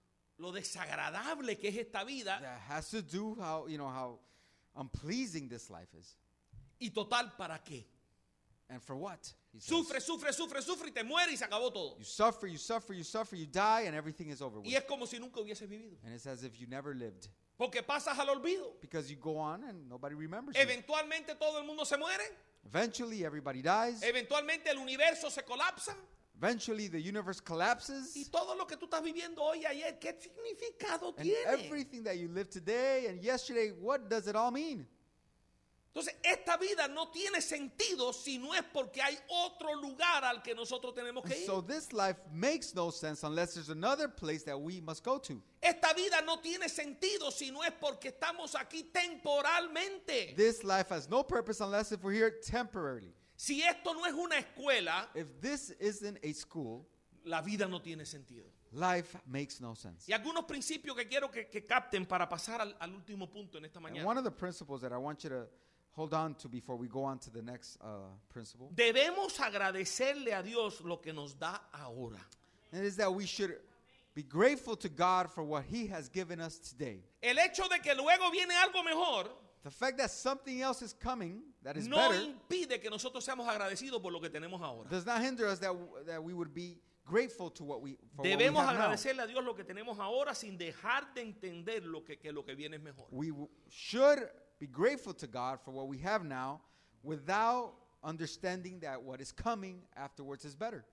A: lo desagradable que es esta vida.
B: That has to do how unpleasing this life is.
A: Y total, ¿para qué?
B: And for what? He says.
A: Sufre y te mueres y se acabó todo.
B: You suffer, you die, and everything is over with.
A: Y es como si nunca hubieses vivido.
B: And it's as if you never lived.
A: Porque pasas al olvido.
B: Because you go on and nobody remembers you.
A: Eventualmente todo el mundo se muere.
B: Eventually everybody dies.
A: Eventualmente el universo se colapsa.
B: Eventually the universe collapses.
A: Y todo lo que tú estás viviendo hoy y ayer, ¿qué significado
B: And
A: tiene?
B: everything that you live today and yesterday, what does it all mean?
A: Entonces, esta vida no tiene sentido si no es porque hay otro lugar al que nosotros tenemos que ir.
B: So this life makes no sense unless there's another place that we must go to.
A: Esta vida no tiene sentido si no es porque estamos aquí temporalmente.
B: This life has no purpose unless if we're here temporarily.
A: Si esto no es una escuela,
B: If this isn't a school,
A: la vida no tiene sentido.
B: life makes no sense.
A: Y algunos principios que quiero que capten para pasar al último punto en esta
B: And
A: mañana.
B: one of the principles that I want you to hold on to before we go on to the next principle,
A: Debemos agradecerle a Dios lo que nos da ahora.
B: and it is that we should be grateful to God for what He has given us today.
A: El hecho de que luego viene algo mejor
B: The fact that something else is coming that is
A: no
B: better
A: impide que nosotros seamos agradecidos por lo que tenemos ahora.
B: does not hinder us that we would be grateful to what we
A: Debemos
B: have now.
A: agradecerle a Dios lo que tenemos ahora sin dejar de entender que lo que viene es mejor.
B: We should be grateful to God for what we have now without understanding that what is coming afterwards is better.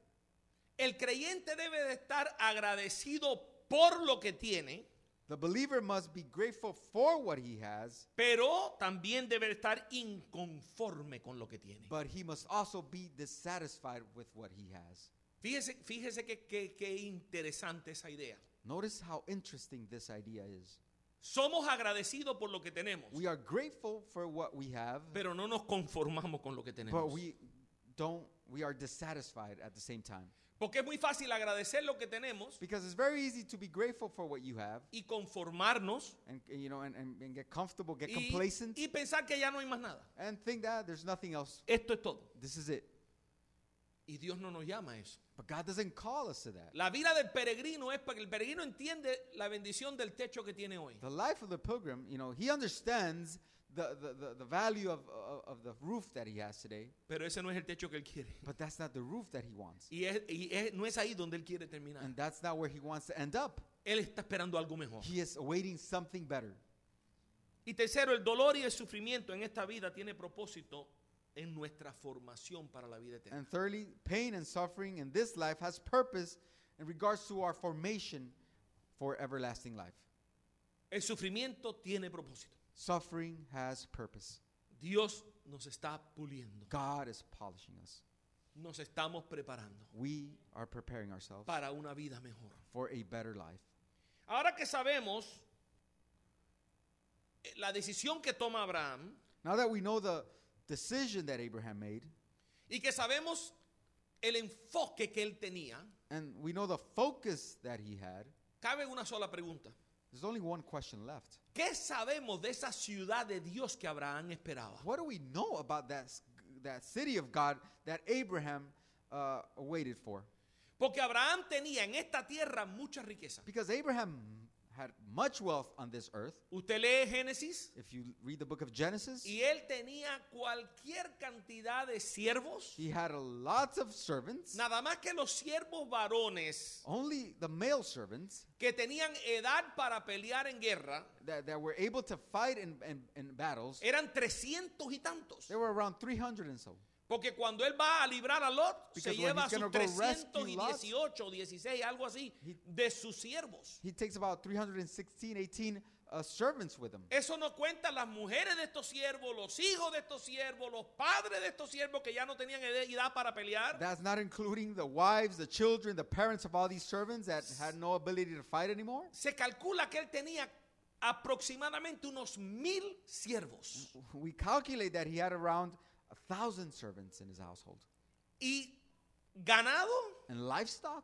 A: El creyente debe de estar agradecido por lo que tiene,
B: The believer must be grateful for what he has,
A: pero también debe de estar inconforme con lo que tiene.
B: but he must also be dissatisfied with what he has.
A: Fíjese que interesante esa idea.
B: Notice how interesting this idea is.
A: Somos agradecidos por lo que tenemos,
B: We are grateful for what we have,
A: pero no nos conformamos con lo que
B: but
A: tenemos.
B: we are dissatisfied at the same time.
A: Porque es muy fácil agradecer lo que tenemos
B: Because it's very easy to be grateful for what you have
A: y conformarnos
B: and get comfortable, get
A: y
B: complacent,
A: pensar que ya no hay más nada.
B: and think that there's nothing else.
A: Esto es todo.
B: This is it.
A: Y Dios no nos llama a eso.
B: But God doesn't call us to that.
A: La vida del peregrino es para que el peregrino entiende la bendición del techo que tiene hoy.
B: The life of the pilgrim, he understands the value of the roof that he has today,
A: Pero ese no es el techo que él quiere.
B: but that's not the roof that he wants.
A: No es ahí donde él quiere terminar.
B: And that's not where he wants to end up.
A: Él está esperando algo mejor.
B: He is awaiting something better.
A: Y tercero, el dolor y el sufrimiento en esta vida tiene propósito en nuestra formación para la vida eterna.
B: And thirdly, pain and suffering in this life has purpose in regards to our formation for everlasting life.
A: El sufrimiento tiene propósito.
B: Suffering has purpose.
A: Dios nos está puliendo.
B: God is polishing us.
A: Nos estamos preparando
B: We are preparing ourselves
A: para una vida mejor.
B: for a better life.
A: Ahora que sabemos la decisión que toma Abraham
B: Now that we know the decision that Abraham made,
A: y que sabemos el enfoque que él tenía,
B: and we know the focus that he had,
A: cabe una sola pregunta.
B: there's only one question left.
A: ¿Qué sabemos de esa ciudad de Dios que Abraham esperaba?
B: What do we know about that city of God that Abraham waited for?
A: Porque Abraham tenía en esta tierra mucha riqueza.
B: Because Abraham had much wealth on this earth.
A: Usted lee Génesis
B: If you read the book of Genesis,
A: y él tenía cualquier cantidad de siervos.
B: he had lots of servants.
A: Nada más que los siervos varones
B: Only the male servants
A: que tenían edad para pelear en guerra
B: that were able to fight in battles,
A: eran 300 y tantos.
B: there were around 300 and so.
A: Porque cuando él va a librar a Lot,
B: Because
A: se
B: when
A: lleva a
B: he's
A: sus
B: gonna go rescue
A: 318 o 16, algo así, de sus siervos.
B: He takes about 316, 18 servants with him.
A: Eso no cuenta las mujeres de estos siervos, los hijos de estos siervos, los padres de estos siervos que ya no tenían edad para pelear.
B: That's not including the wives, the children, the parents of all these servants that had no ability to fight anymore.
A: Se calcula que él tenía aproximadamente unos 1000 siervos.
B: We calculate that he had around 1,000 servants in his household.
A: Y ganado,
B: And livestock,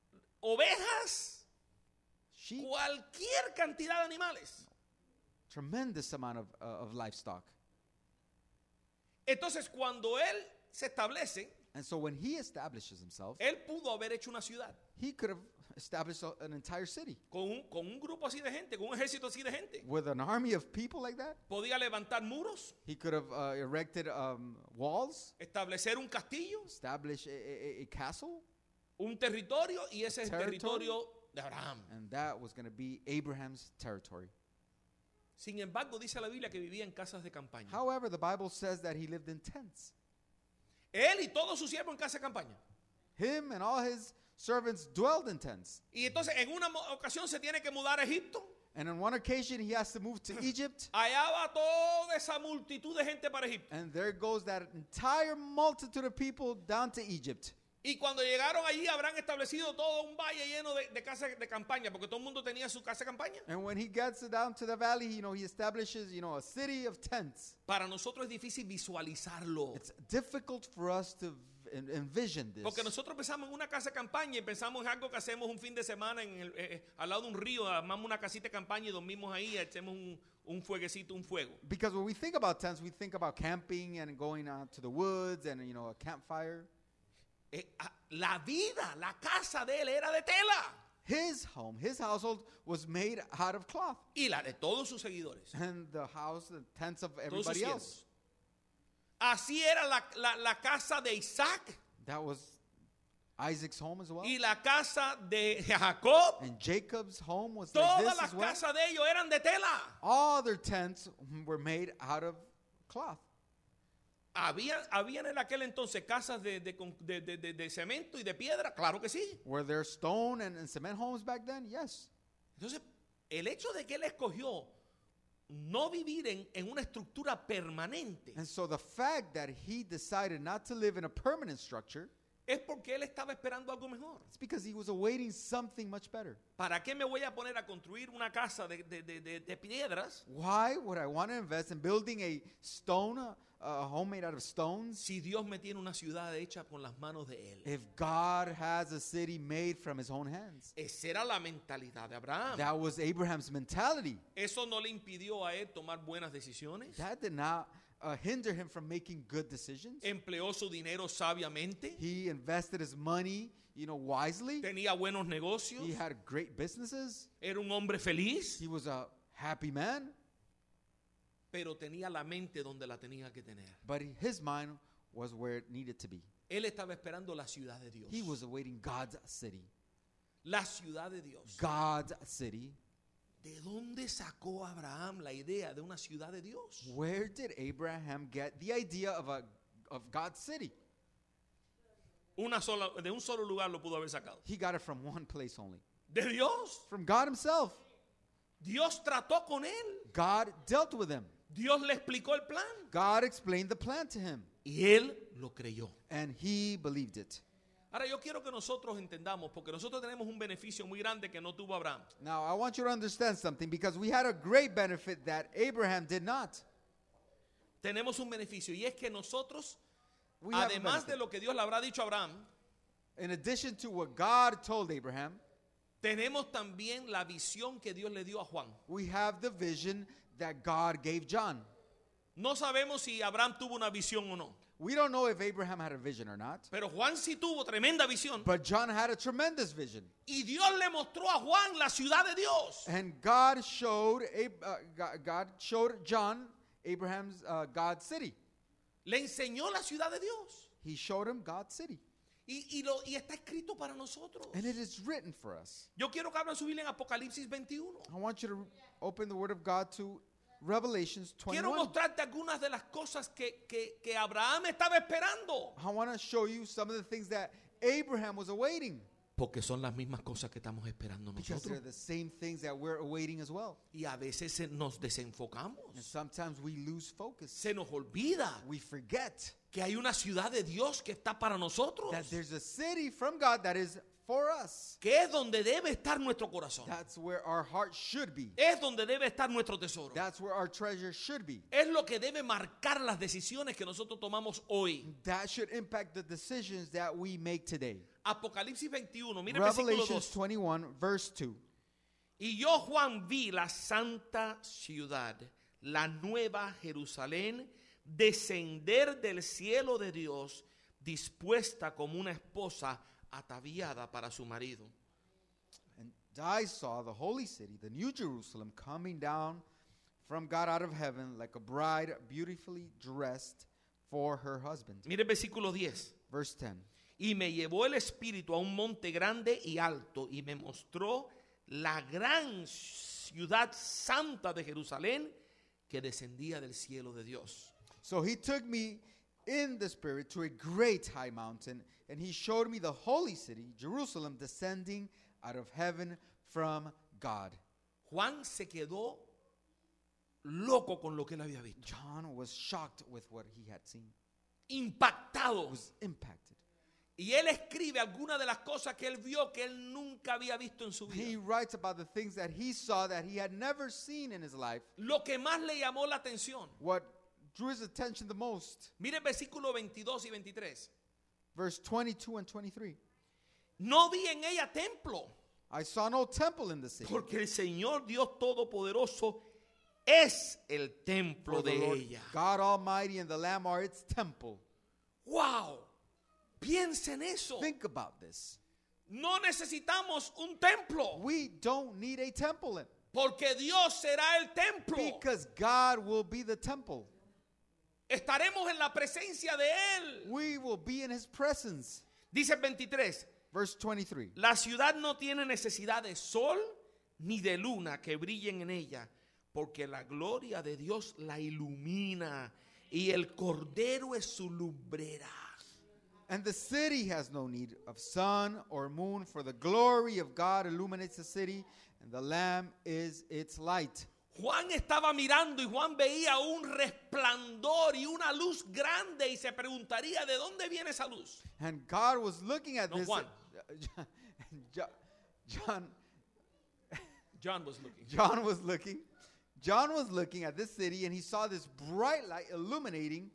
A: ovejas,
B: sheep,
A: cualquier cantidad de animales.
B: tremendous amount of livestock.
A: Entonces, cuando él se establece,
B: And so when he establishes himself,
A: él pudo haber hecho una ciudad
B: he could have established an entire city
A: con un grupo así de gente, con un ejército así de gente.
B: with an army of people like that.
A: Podía levantar muros,
B: He could have erected walls,
A: establecer un castillo,
B: establish a castle,
A: un territorio, y ese es el
B: Territory.
A: territorio de Abraham.
B: and that was going to be Abraham's territory.
A: Sin embargo, dice la Biblia que vivía en casas de campaña.
B: However, the Bible says that he lived in tents.
A: Él y todos sus siervos en casa de campaña.
B: Him and all his servants dwelled in tents.
A: Y entonces en una ocasión se tiene que mudar a Egipto.
B: And on one occasion, he has to move to Egypt.
A: Allá va toda esa multitud de gente para Egipto.
B: And there goes that entire multitude of people down to Egypt.
A: Y cuando llegaron allí habrán establecido todo un valle lleno de casas de campaña, porque todo el mundo tenía su casa de campaña.
B: And when he gets down to the valley, he establishes, a city of tents.
A: Para nosotros es difícil visualizarlo.
B: It's difficult for us to envision this.
A: Porque nosotros pensamos en una casa de campaña y pensamos en algo que hacemos un fin de semana al lado de un río, armamos una casita de campaña y dormimos ahí, hacemos un fueguecito, un fuego.
B: Because when we think about tents, we think about camping and going out to the woods and, a campfire.
A: La vida, la casa de él era de tela.
B: His home, his household was made out of cloth.
A: Y la de todos sus seguidores.
B: And the tents of
A: Todos sus
B: everybody
A: siervos.
B: else.
A: Así era la casa de Isaac
B: That was Isaac's home as well.
A: y la casa de Jacob.
B: And Jacob's home was like
A: Todas
B: this
A: las
B: as well.
A: casas de ellos eran de tela.
B: All their tents were made out of cloth.
A: Habían en aquel entonces casas de cemento y de piedra, claro que sí.
B: Were there stone and cement homes back then? Yes.
A: Entonces, el hecho de que él escogió no vivir en una estructura permanente
B: And so the fact that he decided not to live in a permanent structure,
A: es porque él estaba esperando algo mejor.
B: it's because he was awaiting something much better.
A: ¿Para qué me voy a poner a construir una casa de piedras
B: Why would I want to invest in building a home made out of stones,
A: si Dios me tiene una ciudad hecha con las manos de él?
B: if God has a city made from his own hands?
A: Esa era la mentalidad de Abraham.
B: That was Abraham's mentality.
A: Eso no le impidió a él tomar buenas decisiones.
B: That did not hinder him from making good decisions.
A: Empleó su dinero sabiamente.
B: He invested his money, wisely.
A: Tenía buenos negocios.
B: He had great businesses.
A: Era un hombre feliz.
B: He was a happy man,
A: Pero tenía la mente donde la tenía que tener.
B: but his mind was where it needed to be.
A: Él estaba esperando la ciudad de Dios.
B: He was awaiting God's city.
A: La ciudad de Dios.
B: God's city.
A: ¿De dónde sacó Abraham la idea de una ciudad de Dios?
B: Where did Abraham get the idea of God's city?
A: De un solo lugar lo pudo haber sacado.
B: He got it from one place only.
A: De Dios.
B: From God himself.
A: Dios trató con él.
B: God dealt with him.
A: Dios le explicó el plan.
B: God explained the plan to him.
A: Y él lo creyó.
B: And he believed it.
A: Ahora yo quiero que nosotros entendamos, porque nosotros tenemos un beneficio muy grande que no tuvo Abraham.
B: Now, I want you to understand something, because we had a great benefit that Abraham did not.
A: Tenemos un beneficio y es que nosotros,
B: We have a
A: además de
B: benefit.
A: lo que Dios le habrá dicho a Abraham,
B: In addition to what God told Abraham,
A: tenemos también la visión que Dios le dio a Juan.
B: we have the vision that God gave John.
A: No sabemos si Abraham tuvo una visión o no.
B: We don't know if Abraham had a vision or not,
A: pero Juan sí tuvo tremenda visión.
B: but John had a tremendous vision.
A: Y Dios le mostró a Juan la ciudad de Dios.
B: And God showed John Abraham's God's city.
A: Le enseñó la ciudad de Dios.
B: He showed him God's city.
A: Y está escrito para nosotros.
B: And it is written for us.
A: Yo quiero que abran su Biblia en Apocalipsis 21.
B: I want you to open the Word of God to Revelations
A: Quiero
B: 21.
A: mostrarte algunas de las cosas que Abraham estaba esperando.
B: I want to show you some of the things that Abraham was awaiting.
A: Porque son las mismas cosas que estamos esperando
B: Because they're
A: nosotros.
B: the same things that we're awaiting as well.
A: Y a veces nos desenfocamos.
B: And sometimes we lose focus.
A: Se nos olvida
B: We forget
A: que hay una ciudad de Dios que está para nosotros.
B: that there's a city from God that is for us.
A: Que es donde debe estar nuestro corazón.
B: That's where our heart should be.
A: Es donde debe estar nuestro tesoro.
B: That's where our treasure should be.
A: Es lo que debe marcar las decisiones que nosotros tomamos hoy.
B: That should impact the decisions that we make today.
A: Apocalipsis 21, mire el versículo
B: Revelations
A: 2.
B: 21, verse 2.
A: Y yo, Juan, vi la santa ciudad, la nueva Jerusalén, descender del cielo de Dios, dispuesta como una esposa ataviada para su marido.
B: And I saw the holy city, the new Jerusalem, coming down from God out of heaven like a bride beautifully dressed for her husband.
A: Mire el versículo 10.
B: Verse 10.
A: Y me llevó el Espíritu a un monte grande y alto y me mostró la gran ciudad santa de Jerusalén que descendía del cielo de Dios.
B: So he took me in the Spirit to a great high mountain, and he showed me the holy city, Jerusalem, descending out of heaven from God.
A: Juan se quedó loco con lo que él había visto.
B: John was shocked with what he had seen.
A: Impactado.
B: Was impacted.
A: Y él escribe algunas de las cosas que él vio que él nunca había visto en su
B: He
A: vida.
B: writes about the things that he saw that he had never seen in his life.
A: Lo que más le llamó la atención.
B: What drew his attention the most,
A: Mire el versículo 22 y 23.
B: verse 22 and 23.
A: No vi en ella templo,
B: I saw no temple in the city.
A: porque el Señor Dios Todopoderoso es el templo
B: For the
A: de
B: Lord
A: ella.
B: God Almighty and the Lamb are its temple.
A: ¡Wow! Piensa en eso.
B: Think about this.
A: No necesitamos un templo,
B: We don't need a temple
A: porque Dios será el templo.
B: because God will be the temple.
A: Estaremos en la presencia de Él.
B: We will be in his presence.
A: Dice el 23.
B: Verse 23.
A: La ciudad no tiene necesidad de sol ni de luna que brillen en ella, porque la gloria de Dios la ilumina y el cordero es su lumbrera.
B: And the city has no need of sun or moon, for the glory of God illuminates the city, and the Lamb is its light.
A: Juan estaba mirando y Juan veía un resplandor y una luz grande y se preguntaría de dónde viene esa luz.
B: And God was looking at
A: No,
B: this.
A: Juan.
B: John
A: John was looking.
B: John was looking at this city, and he saw this bright light illuminating,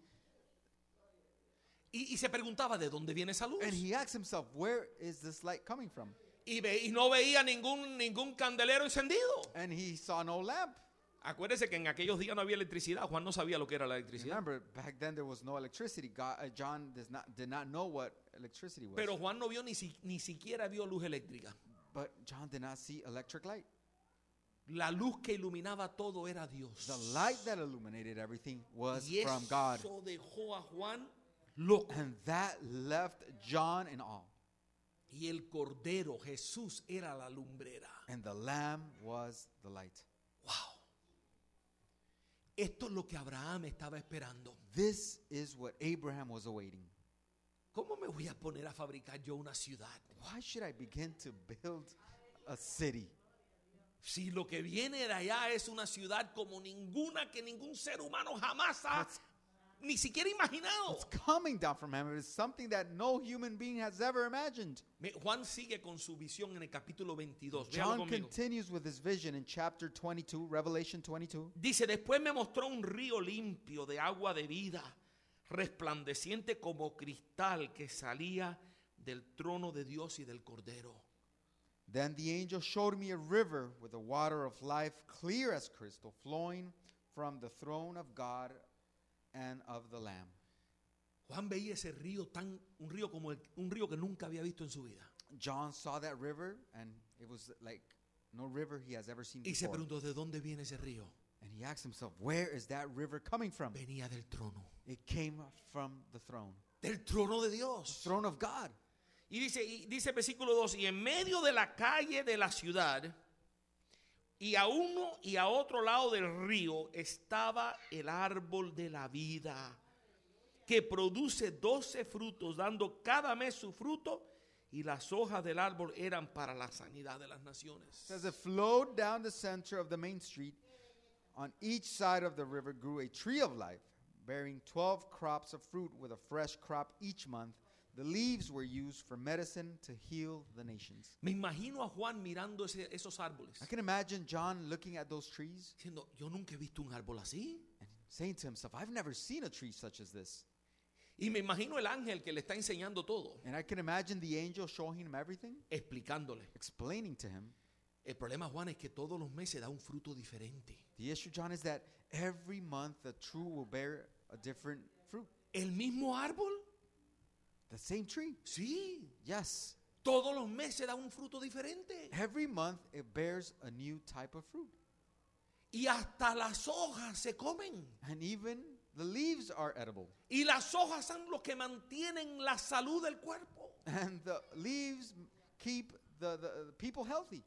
A: Y se preguntaba de dónde viene esa luz.
B: and he asked himself, where is this light coming from?
A: Y no veía ningún candelero encendido.
B: And he saw no lamp.
A: Acuérdese que en aquellos días no había electricidad. Juan no sabía lo que era la electricidad.
B: Remember, back then there was no electricity. John did not know what electricity was.
A: Pero Juan no vio ni siquiera vio luz eléctrica.
B: But John did not see electric light.
A: La luz que iluminaba todo era Dios.
B: The light that illuminated everything was
A: Y
B: from God.
A: eso dejó a Juan loco.
B: And that left John in awe.
A: Y el cordero, Jesús, era la lumbrera.
B: And the lamb was the light.
A: Wow. Esto es lo que Abraham estaba esperando.
B: This is what Abraham was awaiting.
A: ¿Cómo me voy a poner a fabricar yo una ciudad?
B: Why should I begin to build a city?
A: Si lo que viene de allá es una ciudad como ninguna que ningún ser humano jamás ha ni siquiera imaginado.
B: What's coming down from heaven is something that no human being has ever imagined.
A: Juan sigue con su visión en el capítulo 22. Véalo
B: John
A: conmigo.
B: continues with his vision in chapter 22, Revelation 22.
A: Dice, después me mostró un río limpio de agua de vida, resplandeciente como cristal que salía del trono de Dios y del Cordero.
B: Then the angel showed me a river with the water of life, clear as crystal, flowing from the throne of God and of the Lamb.
A: Juan veía ese río un río como un río que nunca había visto en su vida.
B: John saw that river, and it was like no river he has ever seen
A: Y se
B: before.
A: preguntó, ¿de dónde viene ese río?
B: And he asked himself, where is that river coming from?
A: Venía del trono.
B: It came from the throne.
A: Del trono de
B: The
A: Dios.
B: throne of God.
A: Y dice el versículo 2, y en medio de la calle de la ciudad, y a uno y a otro lado del río, estaba el árbol de la vida, que produce 12 frutos, dando cada mes su fruto, y las hojas del árbol eran para la sanidad de las naciones.
B: It says it flowed down the center of the main street. On each side of the river grew a tree of life, bearing 12 crops of fruit with a fresh crop each month. The leaves were used for medicine to heal the nations.
A: Me imagino a Juan mirando esos árboles,
B: I can imagine John looking at those trees
A: diciendo, yo nunca he visto un árbol así.
B: and saying to himself, I've never seen a tree such as this.
A: Y me imagino el ángel que le está enseñando todo,
B: And I can imagine the angel showing him everything,
A: explicándole.
B: explaining to him.
A: El problema, Juan, es que todos los meses da un fruto diferente.
B: The issue, John, is that every month the tree will bear a different fruit.
A: ¿El mismo árbol?
B: The same tree.
A: Sí.
B: Yes.
A: Todos los meses da un fruto diferente.
B: Every month it bears a new type of fruit.
A: Y hasta las hojas se comen.
B: And even the leaves are edible.
A: Y las hojas son los que mantienen la salud del cuerpo.
B: And the leaves keep the people healthy.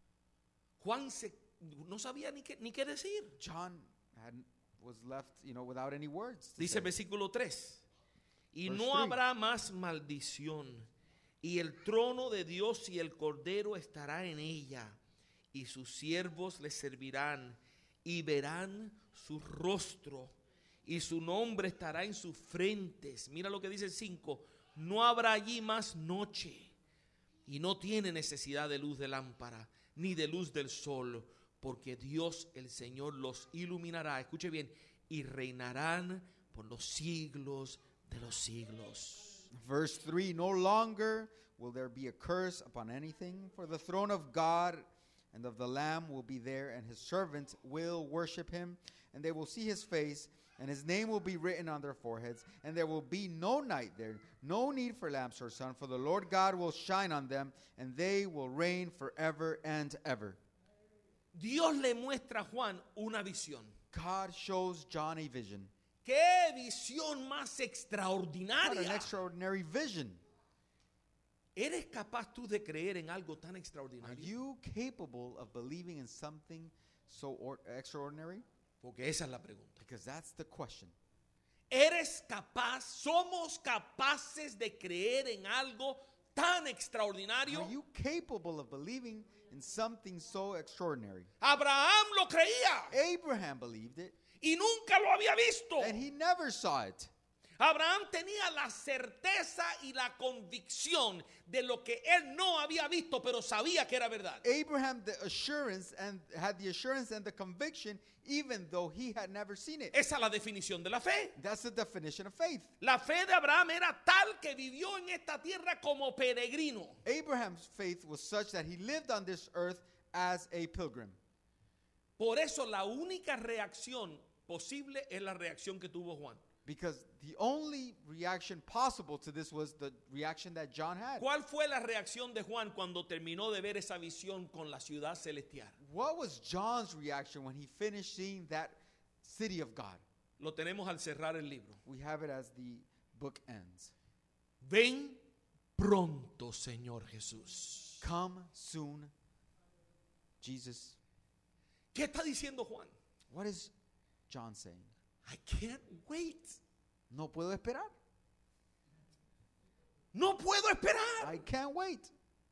A: Juan no sabía ni qué decir.
B: John was left, without any words. to
A: Dice
B: say.
A: el versículo 3. Y
B: Verse
A: no
B: 3.
A: habrá más maldición. Y el trono de Dios y el Cordero estará en ella. Y sus siervos le servirán. Y verán su rostro. Y su nombre estará en sus frentes. Mira lo que dice el 5. No habrá allí más noche. Y no tiene necesidad de luz de lámpara, ni de luz del sol, porque Dios el Señor los iluminará. Escuche bien. Y reinarán por los siglos de los siglos.
B: Verse 3, no longer will there be a curse upon anything, for the throne of God and of the Lamb will be there, and his servants will worship him, and they will see his face, and his name will be written on their foreheads, and there will be no night there, no need for lamps or sun, for the Lord God will shine on them, and they will reign forever and ever.
A: Dios le muestra a Juan una visión.
B: God shows John a vision.
A: ¡Qué visión más
B: What an
A: extraordinaria!
B: extraordinary vision.
A: ¿Eres capaz tú de creer en algo tan
B: Are
A: extraordinario?
B: you capable of believing in something so extraordinary?
A: Porque esa es la pregunta.
B: Because that's the question.
A: ¿Eres capaz, somos capaces de creer en algo tan extraordinario?
B: Are you capable of believing in something so extraordinary?
A: Abraham lo creía
B: Abraham believed it,
A: y nunca lo había visto.
B: and he never saw it.
A: Abraham tenía la certeza y la convicción de lo que él no había visto, pero sabía que era verdad.
B: Abraham had the assurance and the conviction, even though he had never seen it.
A: Esa es la definición de la fe.
B: That's the definition of faith.
A: La fe de Abraham era tal que vivió en esta tierra como peregrino.
B: Abraham's faith was such that he lived on this earth as a pilgrim.
A: Por eso la única reacción posible es la reacción que tuvo Juan.
B: Because the only reaction possible to this was the reaction that John had.
A: ¿Cuál fue la reacción de Juan cuando terminó de ver esa visión con la ciudad celestial?
B: What was John's reaction when he finished seeing that city of God?
A: Lo tenemos al cerrar el libro.
B: We have it as the book ends.
A: Ven pronto, Señor Jesús.
B: Come soon, Jesus.
A: ¿Qué está diciendo Juan?
B: What is John saying?
A: I can't wait.
B: No puedo esperar.
A: No puedo esperar.
B: I can't wait.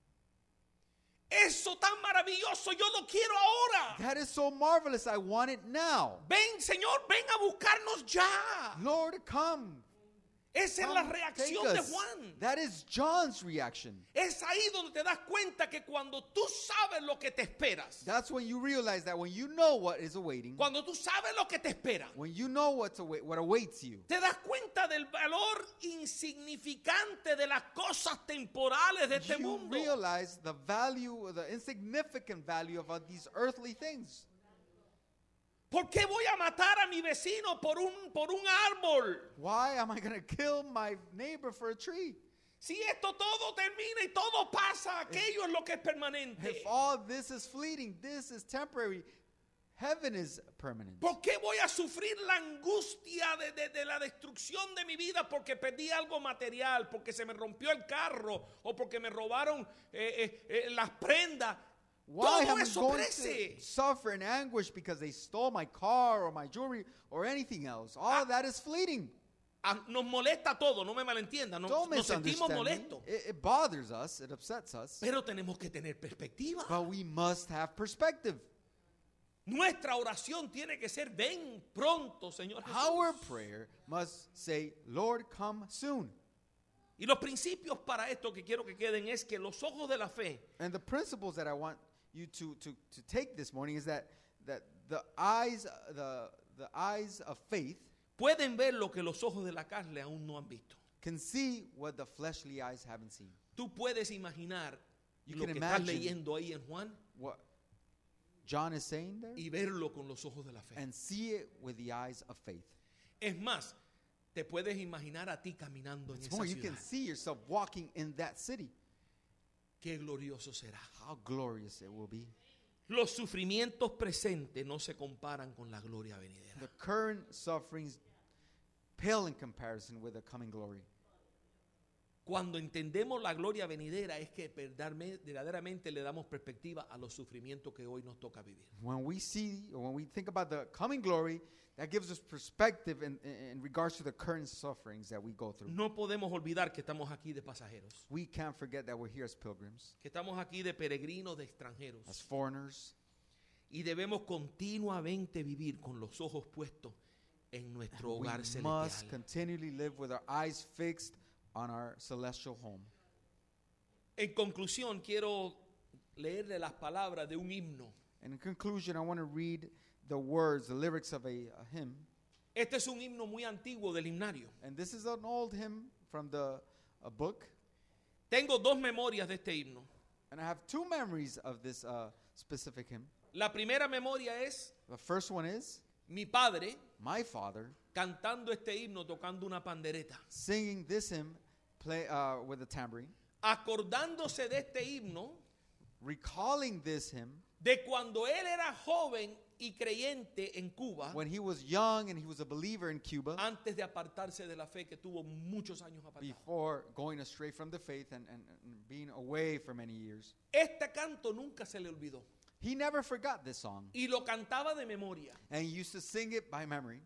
A: Eso tan maravilloso, yo lo quiero ahora.
B: That is so marvelous. I want it now.
A: Ven, Señor, ven a buscarnos ya.
B: Lord, come.
A: Esa es la
B: Come,
A: reacción
B: take
A: de
B: us.
A: Juan.
B: That is John's reaction.
A: Es ahí donde te das cuenta que cuando tú sabes lo que te esperas,
B: That's when you realize that when you know what is awaiting,
A: cuando tú sabes lo que te espera,
B: when you know what awaits you,
A: te das cuenta del valor insignificante de las cosas temporales de este
B: you
A: mundo.
B: realize the insignificant value of these earthly things.
A: ¿Por qué voy a matar a mi vecino por un árbol?
B: Why am I going to kill my neighbor for a tree?
A: Si esto todo termina y todo pasa, aquello es lo que es permanente.
B: If all this is fleeting, this is temporary, heaven is permanent.
A: ¿Por qué voy a sufrir la angustia de la destrucción de mi vida porque perdí algo material, porque se me rompió el carro o porque me robaron las prendas?
B: Why
A: Todo
B: am I
A: eso
B: going
A: crece.
B: to suffer in anguish because they stole my car or my jewelry or anything else? All of that is fleeting.
A: Nos molesta todo, no me malentiendan, nos sentimos
B: misunderstand me.
A: molestos.
B: It bothers us, it upsets us.
A: Pero tenemos que tener perspectiva.
B: But we must have perspective.
A: Nuestra oración tiene que ser: ven pronto, Señor Jesús.
B: Our prayer must say, Lord, come soon.
A: Y los principios para esto que quiero que queden es que los ojos de la fe
B: And the principles that I want you to take this morning is that the eyes of faith
A: pueden ver lo que los ojos de la carne aún no han visto.
B: can see what the fleshly eyes haven't seen.
A: Tú puedes imaginar
B: You
A: lo
B: can
A: que estás
B: imagine
A: leyendo ahí en Juan
B: What John is saying there
A: y verlo con los ojos de la fe.
B: and see it with the eyes of faith.
A: Es más, te puedes imaginar a ti caminando en
B: It's
A: esa
B: more, you
A: ciudad.
B: can see yourself walking in that city.
A: Qué glorioso será.
B: How glorious it will be.
A: Los sufrimientos presentes no se comparan con la gloria venidera.
B: The current sufferings pale in comparison with the coming glory.
A: Cuando entendemos la gloria venidera es que verdaderamente le damos perspectiva a los sufrimientos que hoy nos toca vivir.
B: When we see, or when we think about the coming glory, that gives us perspective in regards to the current sufferings that we go through.
A: No podemos olvidar que estamos aquí de pasajeros,
B: We can't forget that we're here as pilgrims,
A: que estamos aquí de peregrinos, de extranjeros,
B: as foreigners,
A: y debemos continuamente vivir con los ojos puestos en nuestro
B: we
A: hogar
B: must
A: celestial.
B: continually live with our eyes fixed on our celestial home.
A: En conclusión, quiero leerle las palabras de un himno.
B: And in conclusion, I want to read the words, the lyrics of a hymn.
A: Este es un himno muy antiguo del himnario.
B: And this is an old hymn from a book.
A: Tengo dos memorias de este himno.
B: And I have two memories of this specific hymn.
A: La primera memoria es
B: The first one is
A: mi padre
B: my father
A: cantando este himno tocando una pandereta,
B: singing this hymn with a tambourine,
A: acordándose de este himno
B: recalling this hymn
A: de cuando él era joven y creyente en Cuba,
B: when he was young and he was a believer in Cuba
A: antes de apartarse de la fe, que tuvo muchos años apartado.
B: before going astray from the faith and being away for many years.
A: Este canto nunca se le olvidó
B: He never forgot this song,
A: y lo cantaba de memoria.
B: and he used to sing it by memory.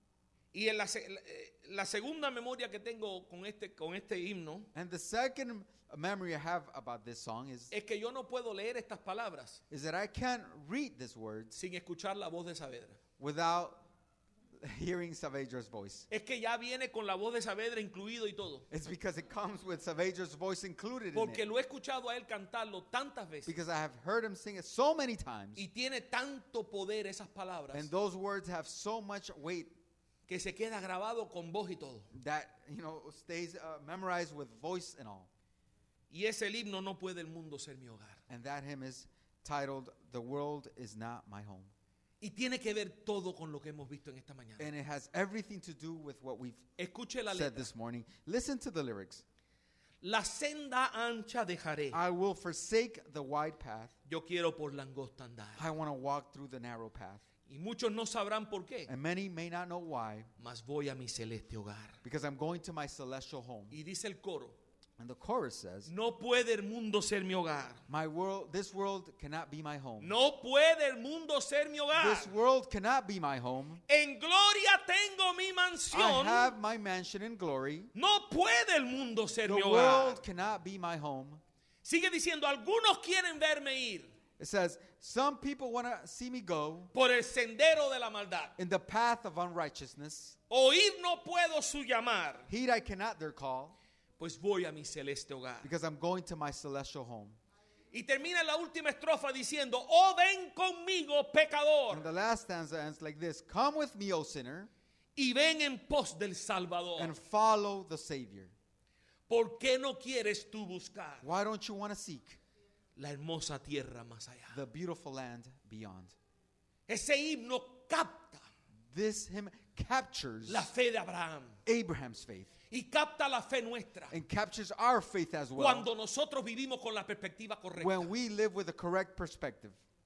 A: Y en la segunda memoria que tengo con este himno
B: And the second memory I have about this song is
A: es que yo no puedo leer estas palabras
B: that I can't read these words
A: sin escuchar la voz de Saavedra.
B: without hearing Saavedra's voice.
A: Es que ya viene con la voz de Saavedra incluido y todo.
B: It's because it comes with Saavedra's voice included in
A: Porque
B: it.
A: lo he escuchado a él cantarlo tantas veces.
B: Because I have heard him sing it so many times.
A: Y tiene tanto poder esas palabras
B: And those words have so much weight
A: que se queda grabado con voz y todo.
B: that, stays memorized with voice and all.
A: Y ese himno, no puede el mundo ser mi hogar.
B: And that hymn is titled, The World Is Not My Home.
A: Y tiene que ver todo con lo que hemos visto en esta mañana.
B: And it has everything to do with what we've
A: Escuche la
B: said
A: letra.
B: this morning. Listen to the lyrics.
A: La senda ancha dejaré.
B: I will forsake the wide path.
A: Yo quiero por la angosta andar.
B: I want to walk through the narrow path.
A: Y muchos no sabrán por qué.
B: And many may not know why,
A: Mas voy a mi celeste hogar.
B: because I'm going to my celestial home.
A: Y dice el coro:
B: And the chorus says,
A: no puede el mundo ser mi hogar.
B: this world cannot be my home.
A: No puede el mundo ser mi hogar.
B: This world cannot be my home.
A: En gloria tengo mi
B: I
A: mansión.
B: have my mansion in glory.
A: No puede el mundo ser
B: The
A: mi hogar.
B: world cannot be my home.
A: Sigue diciendo: algunos quieren verme ir
B: It says, some people want to see me go
A: por el sendero de la maldad.
B: in the path of unrighteousness.
A: Oír no puedo su llamar,
B: Heed I cannot their call,
A: pues voy a mi celeste hogar.
B: because I'm going to my celestial home.
A: Y termina la última estrofa diciendo: oh, ven conmigo, pecador,
B: And the last stanza ends like this: Come with me, O sinner,
A: y ven en pos del Salvador.
B: and follow the Savior.
A: ¿Por qué no quieres tú buscar
B: Why don't you want to seek
A: la hermosa tierra más allá?
B: the beautiful land beyond?
A: Ese himno capta
B: This hymn captures
A: la fe de Abraham
B: Abraham's faith
A: y capta la fe nuestra
B: and captures our faith as well
A: cuando nosotros vivimos con la perspectiva correcta.
B: when we live with the correct perspective.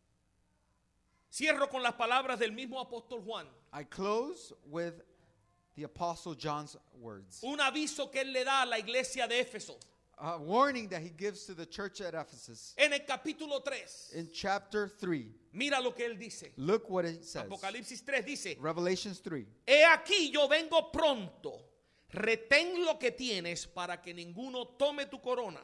A: Cierro con las palabras del mismo apóstol Juan.
B: I close with the Apostle John's words.
A: Un aviso que él le da a la iglesia de Éfeso.
B: A warning that he gives to the church at Ephesus.
A: En el capítulo 3,
B: In chapter 3,
A: mira lo que él dice.
B: look what it says.
A: Apocalipsis 3 dice,
B: Revelations 3.
A: he aquí yo vengo pronto, retén lo que tienes para que ninguno tome tu corona.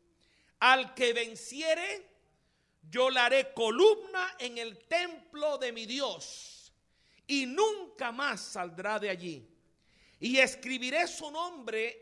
A: Al que venciere, yo le haré columna en el templo de mi Dios y nunca más saldrá de allí. Y escribiré su nombre,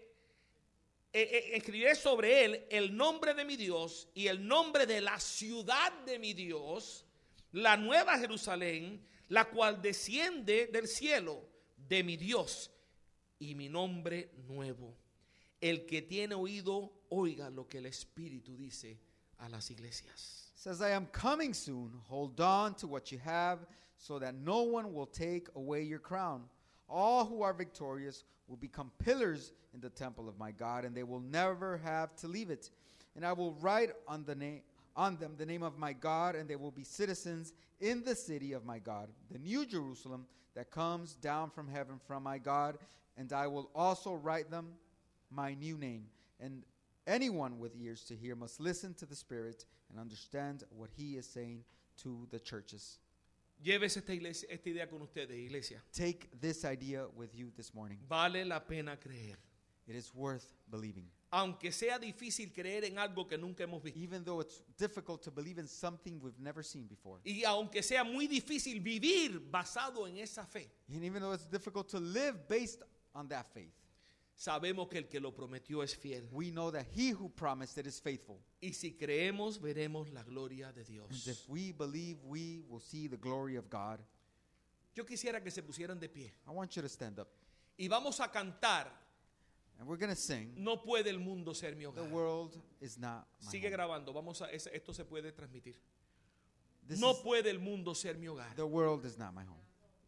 A: escribiré sobre él el nombre de mi Dios y el nombre de la ciudad de mi Dios, la nueva Jerusalén, la cual desciende del cielo de mi Dios, y mi nombre nuevo. El que tiene oído, oiga lo que el Espíritu dice a las iglesias.
B: Says, I am coming soon. Hold on to what you have so that no one will take away your crown. All who are victorious will become pillars in the temple of my God, and they will never have to leave it. And I will write on them the name of my God, and they will be citizens in the city of my God, the new Jerusalem that comes down from heaven from my God. And I will also write them my new name. And anyone with ears to hear must listen to the Spirit and understand what he is saying to the churches.
A: Llévese esta idea con ustedes, iglesia.
B: Take this idea with you this morning.
A: Vale la pena creer.
B: It is worth believing.
A: Aunque sea difícil creer en algo que nunca hemos visto.
B: Even though it's difficult to believe in something we've never seen before.
A: Y aunque sea muy difícil vivir basado en esa fe.
B: And even though it's difficult to live based on that faith.
A: Sabemos que el que lo prometió es fiel.
B: We know that he who promised it is faithful.
A: Y si creemos, veremos la gloria de
B: And
A: Dios.
B: if we believe, we will see the glory of God.
A: Yo quisiera que se pusieran de pie.
B: I want you to stand up.
A: Y vamos a cantar.
B: And we're going to sing,
A: No puede el mundo ser mi
B: The
A: hogar.
B: World is Not My
A: Sigue
B: Home.
A: grabando. Esto se puede transmitir.
B: This
A: No
B: is,
A: puede el mundo ser mi hogar.
B: The world is not my home.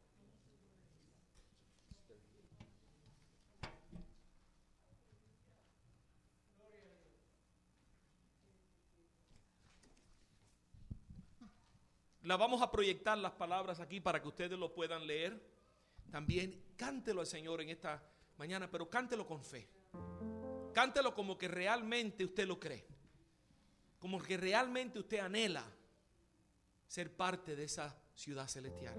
A: La vamos a proyectar las palabras aquí para que ustedes lo puedan leer. También cántelo al Señor en esta mañana, pero cántelo con fe. Cántelo como que realmente usted lo cree. Como que realmente usted anhela ser parte de esa ciudad celestial.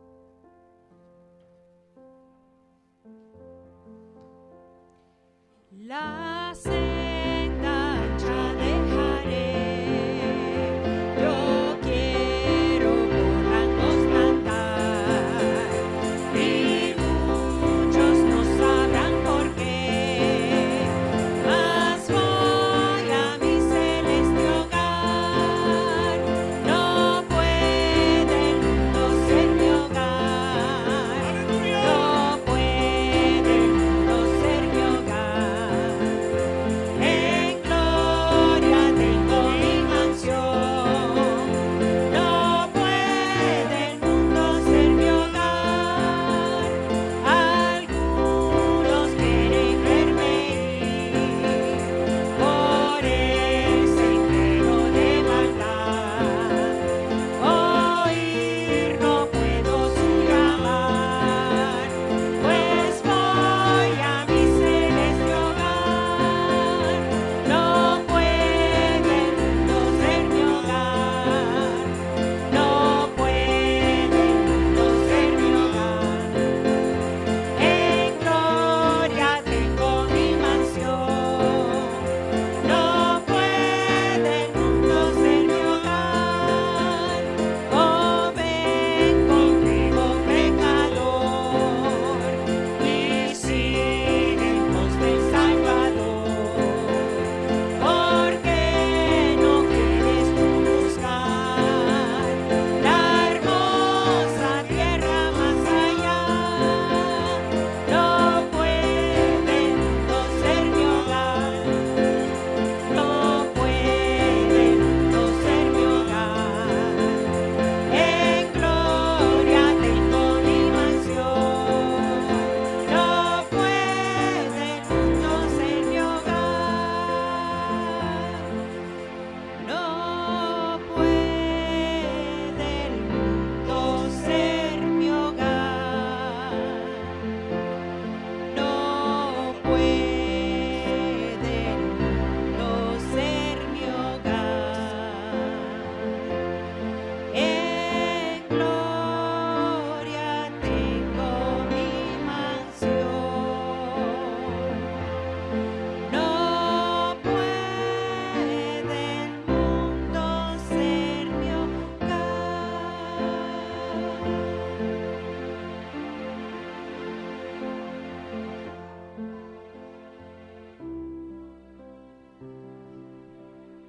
C: La senda ancha dejaré, yo quiero por rangos andar, y muchos no sabrán por qué, mas voy a mi celeste hogar, no puede el mundo ser mi hogar, no puede el mundo ser mi hogar.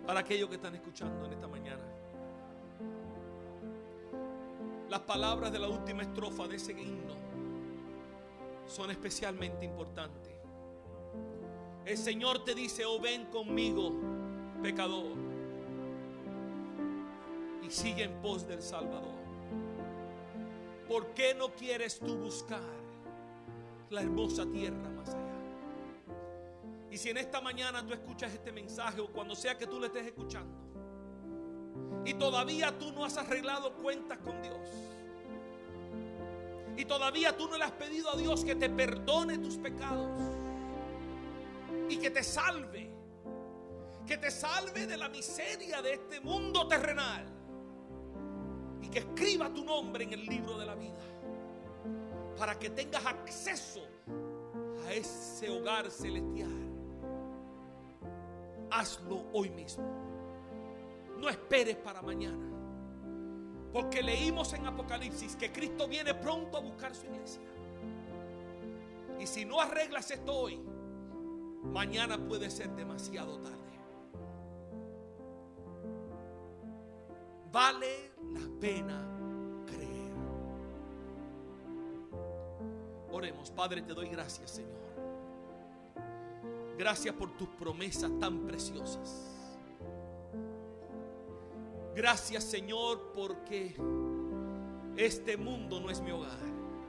A: Para aquellos que están escuchando en esta mañana, las palabras de la última estrofa de ese himno son especialmente importantes. El Señor te dice: oh, ven conmigo, pecador, y sigue en pos del Salvador. ¿Por qué no quieres tú buscar la hermosa tierra más allá? Y si en esta mañana tú escuchas este mensaje, o cuando sea que tú lo estés escuchando, y todavía tú no has arreglado cuentas con Dios, y todavía tú no le has pedido a Dios que te perdone tus pecados y que te salve de la miseria de este mundo terrenal, y que escriba tu nombre en el libro de la vida, para que tengas acceso a ese hogar celestial, hazlo hoy mismo. No esperes para mañana, porque leímos en Apocalipsis que Cristo viene pronto a buscar su iglesia. Y si no arreglas esto hoy, mañana puede ser demasiado tarde. Vale la pena creer. Oremos. Padre, te doy gracias, Señor. Gracias por tus promesas tan preciosas. Gracias, Señor, porque este mundo no es mi hogar.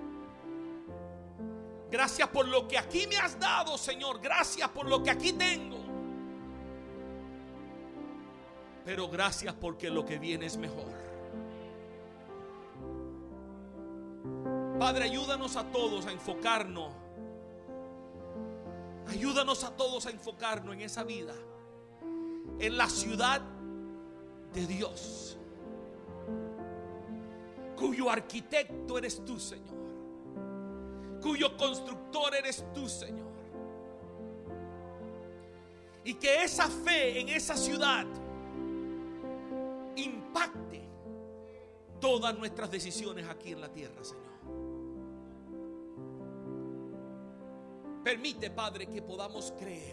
A: Gracias por lo que aquí me has dado, Señor. Gracias por lo que aquí tengo. Pero gracias porque lo que viene es mejor. Padre, ayúdanos a todos a enfocarnos. Ayúdanos a todos a enfocarnos en esa vida, en la ciudad de Dios, cuyo arquitecto eres tú, Señor, cuyo constructor eres tú, Señor. Y que esa fe en esa ciudad impacte todas nuestras decisiones aquí en la tierra, Señor. Permite, Padre, que podamos creer,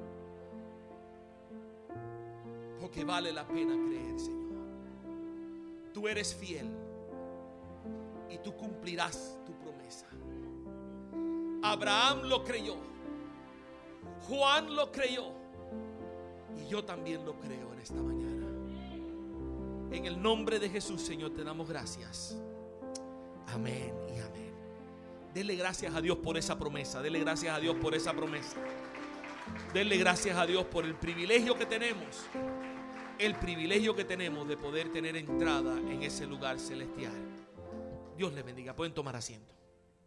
A: porque vale la pena creer, Señor. Tú eres fiel y tú cumplirás tu promesa. Abraham lo creyó, Juan lo creyó, y yo también lo creo en esta mañana. En el nombre de Jesús, Señor, te damos gracias. Amén y amén. Dele gracias a Dios por esa promesa. Dele gracias a Dios por esa promesa. Dele gracias a Dios por el privilegio que tenemos. El privilegio que tenemos de poder tener entrada en ese lugar celestial. Dios les bendiga. Pueden tomar asiento.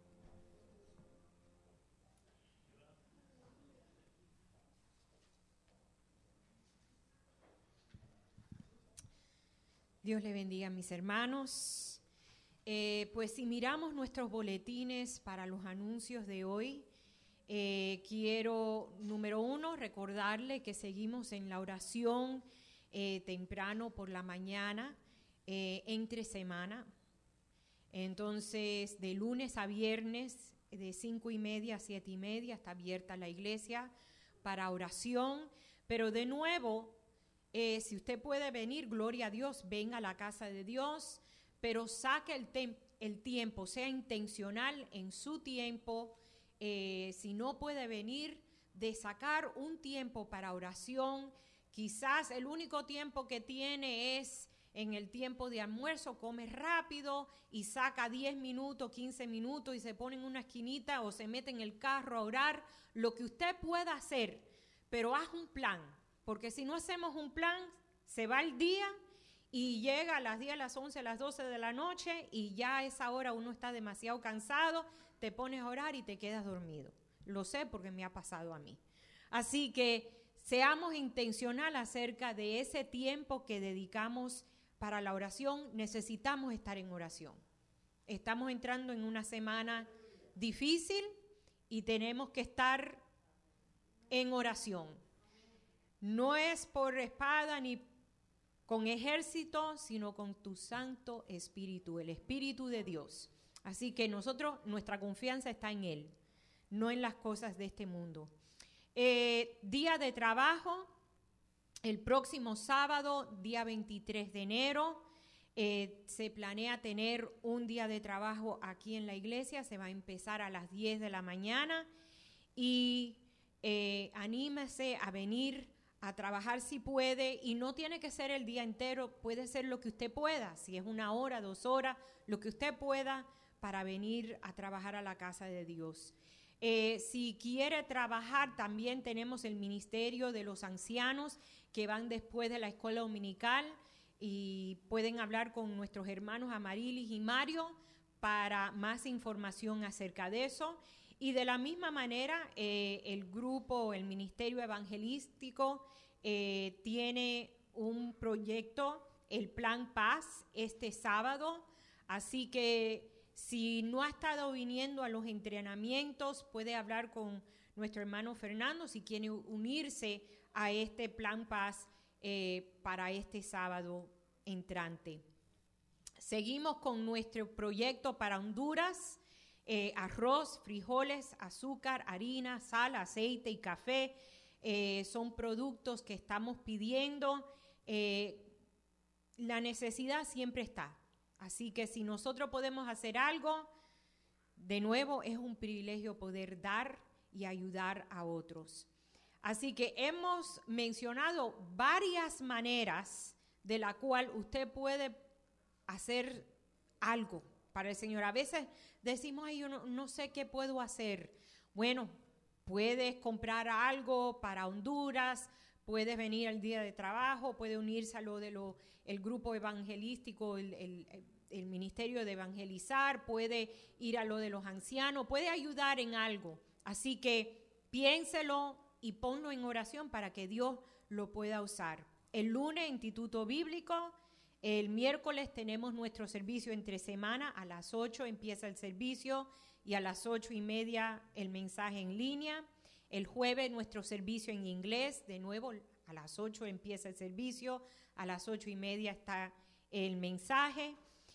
C: Dios le bendiga, mis hermanos. Pues si miramos nuestros boletines para los anuncios de hoy, quiero, número 1, recordarle que seguimos en la oración temprano por la mañana, entre semana. Entonces, de lunes a viernes, de 5:30 a 7:30, está abierta la iglesia para oración. Pero de nuevo, si usted puede venir, gloria a Dios, venga a la casa de Dios, pero saque el tiempo, sea intencional en su tiempo. Si no puede venir, de sacar un tiempo para oración. Quizás el único tiempo que tiene es en el tiempo de almuerzo, come rápido y saca 10 minutos, 15 minutos y se pone en una esquinita o se mete en el carro a orar. Lo que usted pueda hacer, pero haz un plan, porque si no hacemos un plan, se va el día y llega a las 10, a las 11, a las 12 de la noche y ya a esa hora uno está demasiado cansado, te pones a orar y te quedas dormido. Lo sé porque me ha pasado a mí. Así que seamos intencionales acerca de ese tiempo que dedicamos para la oración. Necesitamos estar en oración. Estamos entrando en una semana difícil y tenemos que estar en oración. No es por espada ni con ejército, sino con tu Santo Espíritu, el Espíritu de Dios. Así que nuestra confianza está en Él, no en las cosas de este mundo. Día de trabajo, El próximo sábado, día 23 de enero, se planea tener un día de trabajo aquí en la iglesia. Se va a empezar a las 10 de la mañana y anímese a venir a trabajar si puede, y no tiene que ser el día entero, puede ser lo que usted pueda, si es 1 hora, 2 horas, lo que usted pueda para venir a trabajar a la casa de Dios. Si quiere trabajar, también tenemos el ministerio de los ancianos que van después de la escuela dominical, y pueden hablar con nuestros hermanos Amarilis y Mario para más información acerca de eso. Y de la misma manera, el grupo, el ministerio evangelístico tiene un proyecto, el Plan Paz, este sábado. Así que si no ha estado viniendo a los entrenamientos, puede hablar con nuestro hermano Fernando si quiere unirse a este Plan Paz para este sábado entrante. Seguimos con nuestro proyecto para Honduras. Arroz, frijoles, azúcar, harina, sal, aceite y café son productos que estamos pidiendo. La necesidad siempre está, así que si nosotros podemos hacer algo, de nuevo es un privilegio poder dar y ayudar a otros. Así que hemos mencionado varias maneras de la cual usted puede hacer algo para el Señor. A veces decimos, ay, yo no sé qué puedo hacer. Bueno, puedes comprar algo para Honduras, puedes venir al día de trabajo, puede unirse a lo de el grupo evangelístico, el ministerio de evangelizar, puede ir a lo de los ancianos, puede ayudar en algo. Así que piénselo y ponlo en oración para que Dios lo pueda usar. El lunes, Instituto Bíblico. El miércoles tenemos nuestro servicio entre semana, a las 8 empieza el servicio y a las 8:30 el mensaje en línea. El jueves nuestro servicio en inglés, de nuevo a las 8 empieza el servicio, a las 8:30 está el mensaje.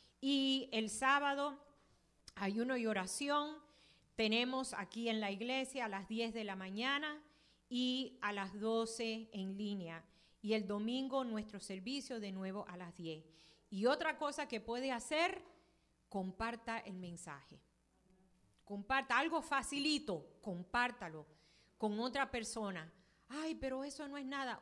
C: Y el sábado, ayuno y oración, tenemos aquí en la iglesia a las 10 de la mañana y a las 12 en línea. Y el domingo nuestro servicio de nuevo a las 10. Y otra cosa que puede hacer, comparta el mensaje. Comparta algo facilito, compártalo con otra persona. Ay, pero eso no es nada.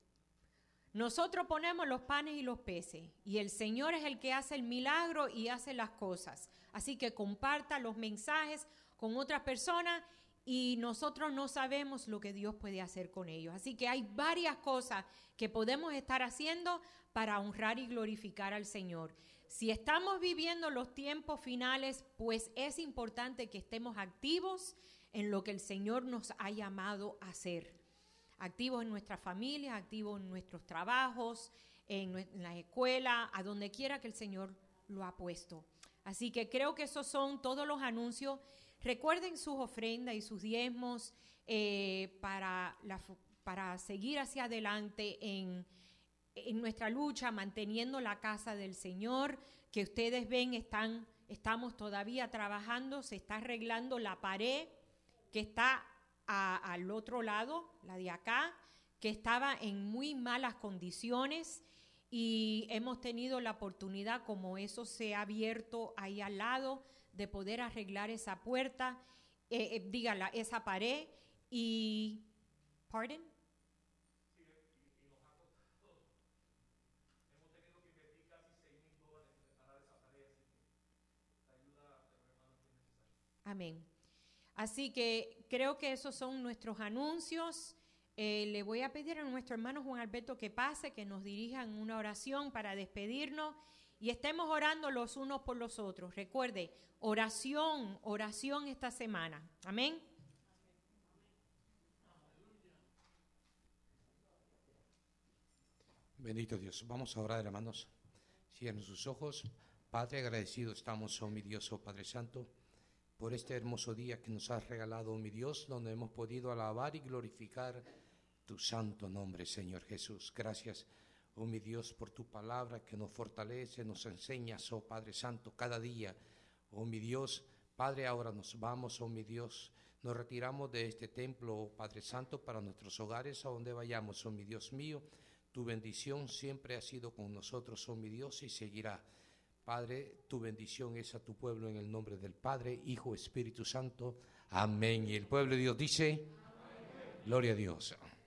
C: Nosotros ponemos los panes y los peces y el Señor es el que hace el milagro y hace las cosas. Así que comparta los mensajes con otras personas. Y nosotros no sabemos lo que Dios puede hacer con ellos. Así que hay varias cosas que podemos estar haciendo para honrar y glorificar al Señor. Si estamos viviendo los tiempos finales, pues es importante que estemos activos en lo que el Señor nos ha llamado a hacer. Activos en nuestras familias, activos en nuestros trabajos, en la escuela, a donde quiera que el Señor lo ha puesto. Así que creo que esos son todos los anuncios. Recuerden sus ofrendas y sus diezmos para seguir hacia adelante en nuestra lucha, manteniendo la casa del Señor, que ustedes ven, estamos todavía trabajando, se está arreglando la pared que está al otro lado, la de acá, que estaba en muy malas condiciones, y hemos tenido la oportunidad, como eso se ha abierto ahí al lado, de poder arreglar esa puerta, esa pared y... ¿Pardon?
A: Sí, y nos ha costado, hemos tenido que invertir casi $6,000 en reparar esa pared, así que la ayuda de los hermanos es necesaria.
C: Amén. Así que creo que esos son nuestros anuncios. Le voy a pedir a nuestro hermano Juan Alberto que pase, que nos dirijan una oración para despedirnos y estemos orando los unos por los otros. Recuerde, oración esta semana. Amén.
D: Bendito Dios. Vamos a orar, hermanos. Cierren sus ojos. Padre, agradecido estamos, oh mi Dios, oh Padre Santo, por este hermoso día que nos has regalado, oh mi Dios, donde hemos podido alabar y glorificar tu santo nombre, Señor Jesús. Gracias, oh mi Dios, por tu palabra que nos fortalece, nos enseñas, oh Padre Santo, cada día. Oh mi Dios, Padre, ahora nos vamos, oh mi Dios, nos retiramos de este templo, oh Padre Santo, para nuestros hogares, a donde vayamos, oh mi Dios mío. Tu bendición siempre ha sido con nosotros, oh mi Dios, y seguirá. Padre, tu bendición es a tu pueblo en el nombre del Padre, Hijo, Espíritu Santo. Amén. Y el pueblo de Dios dice, amén. Gloria a Dios.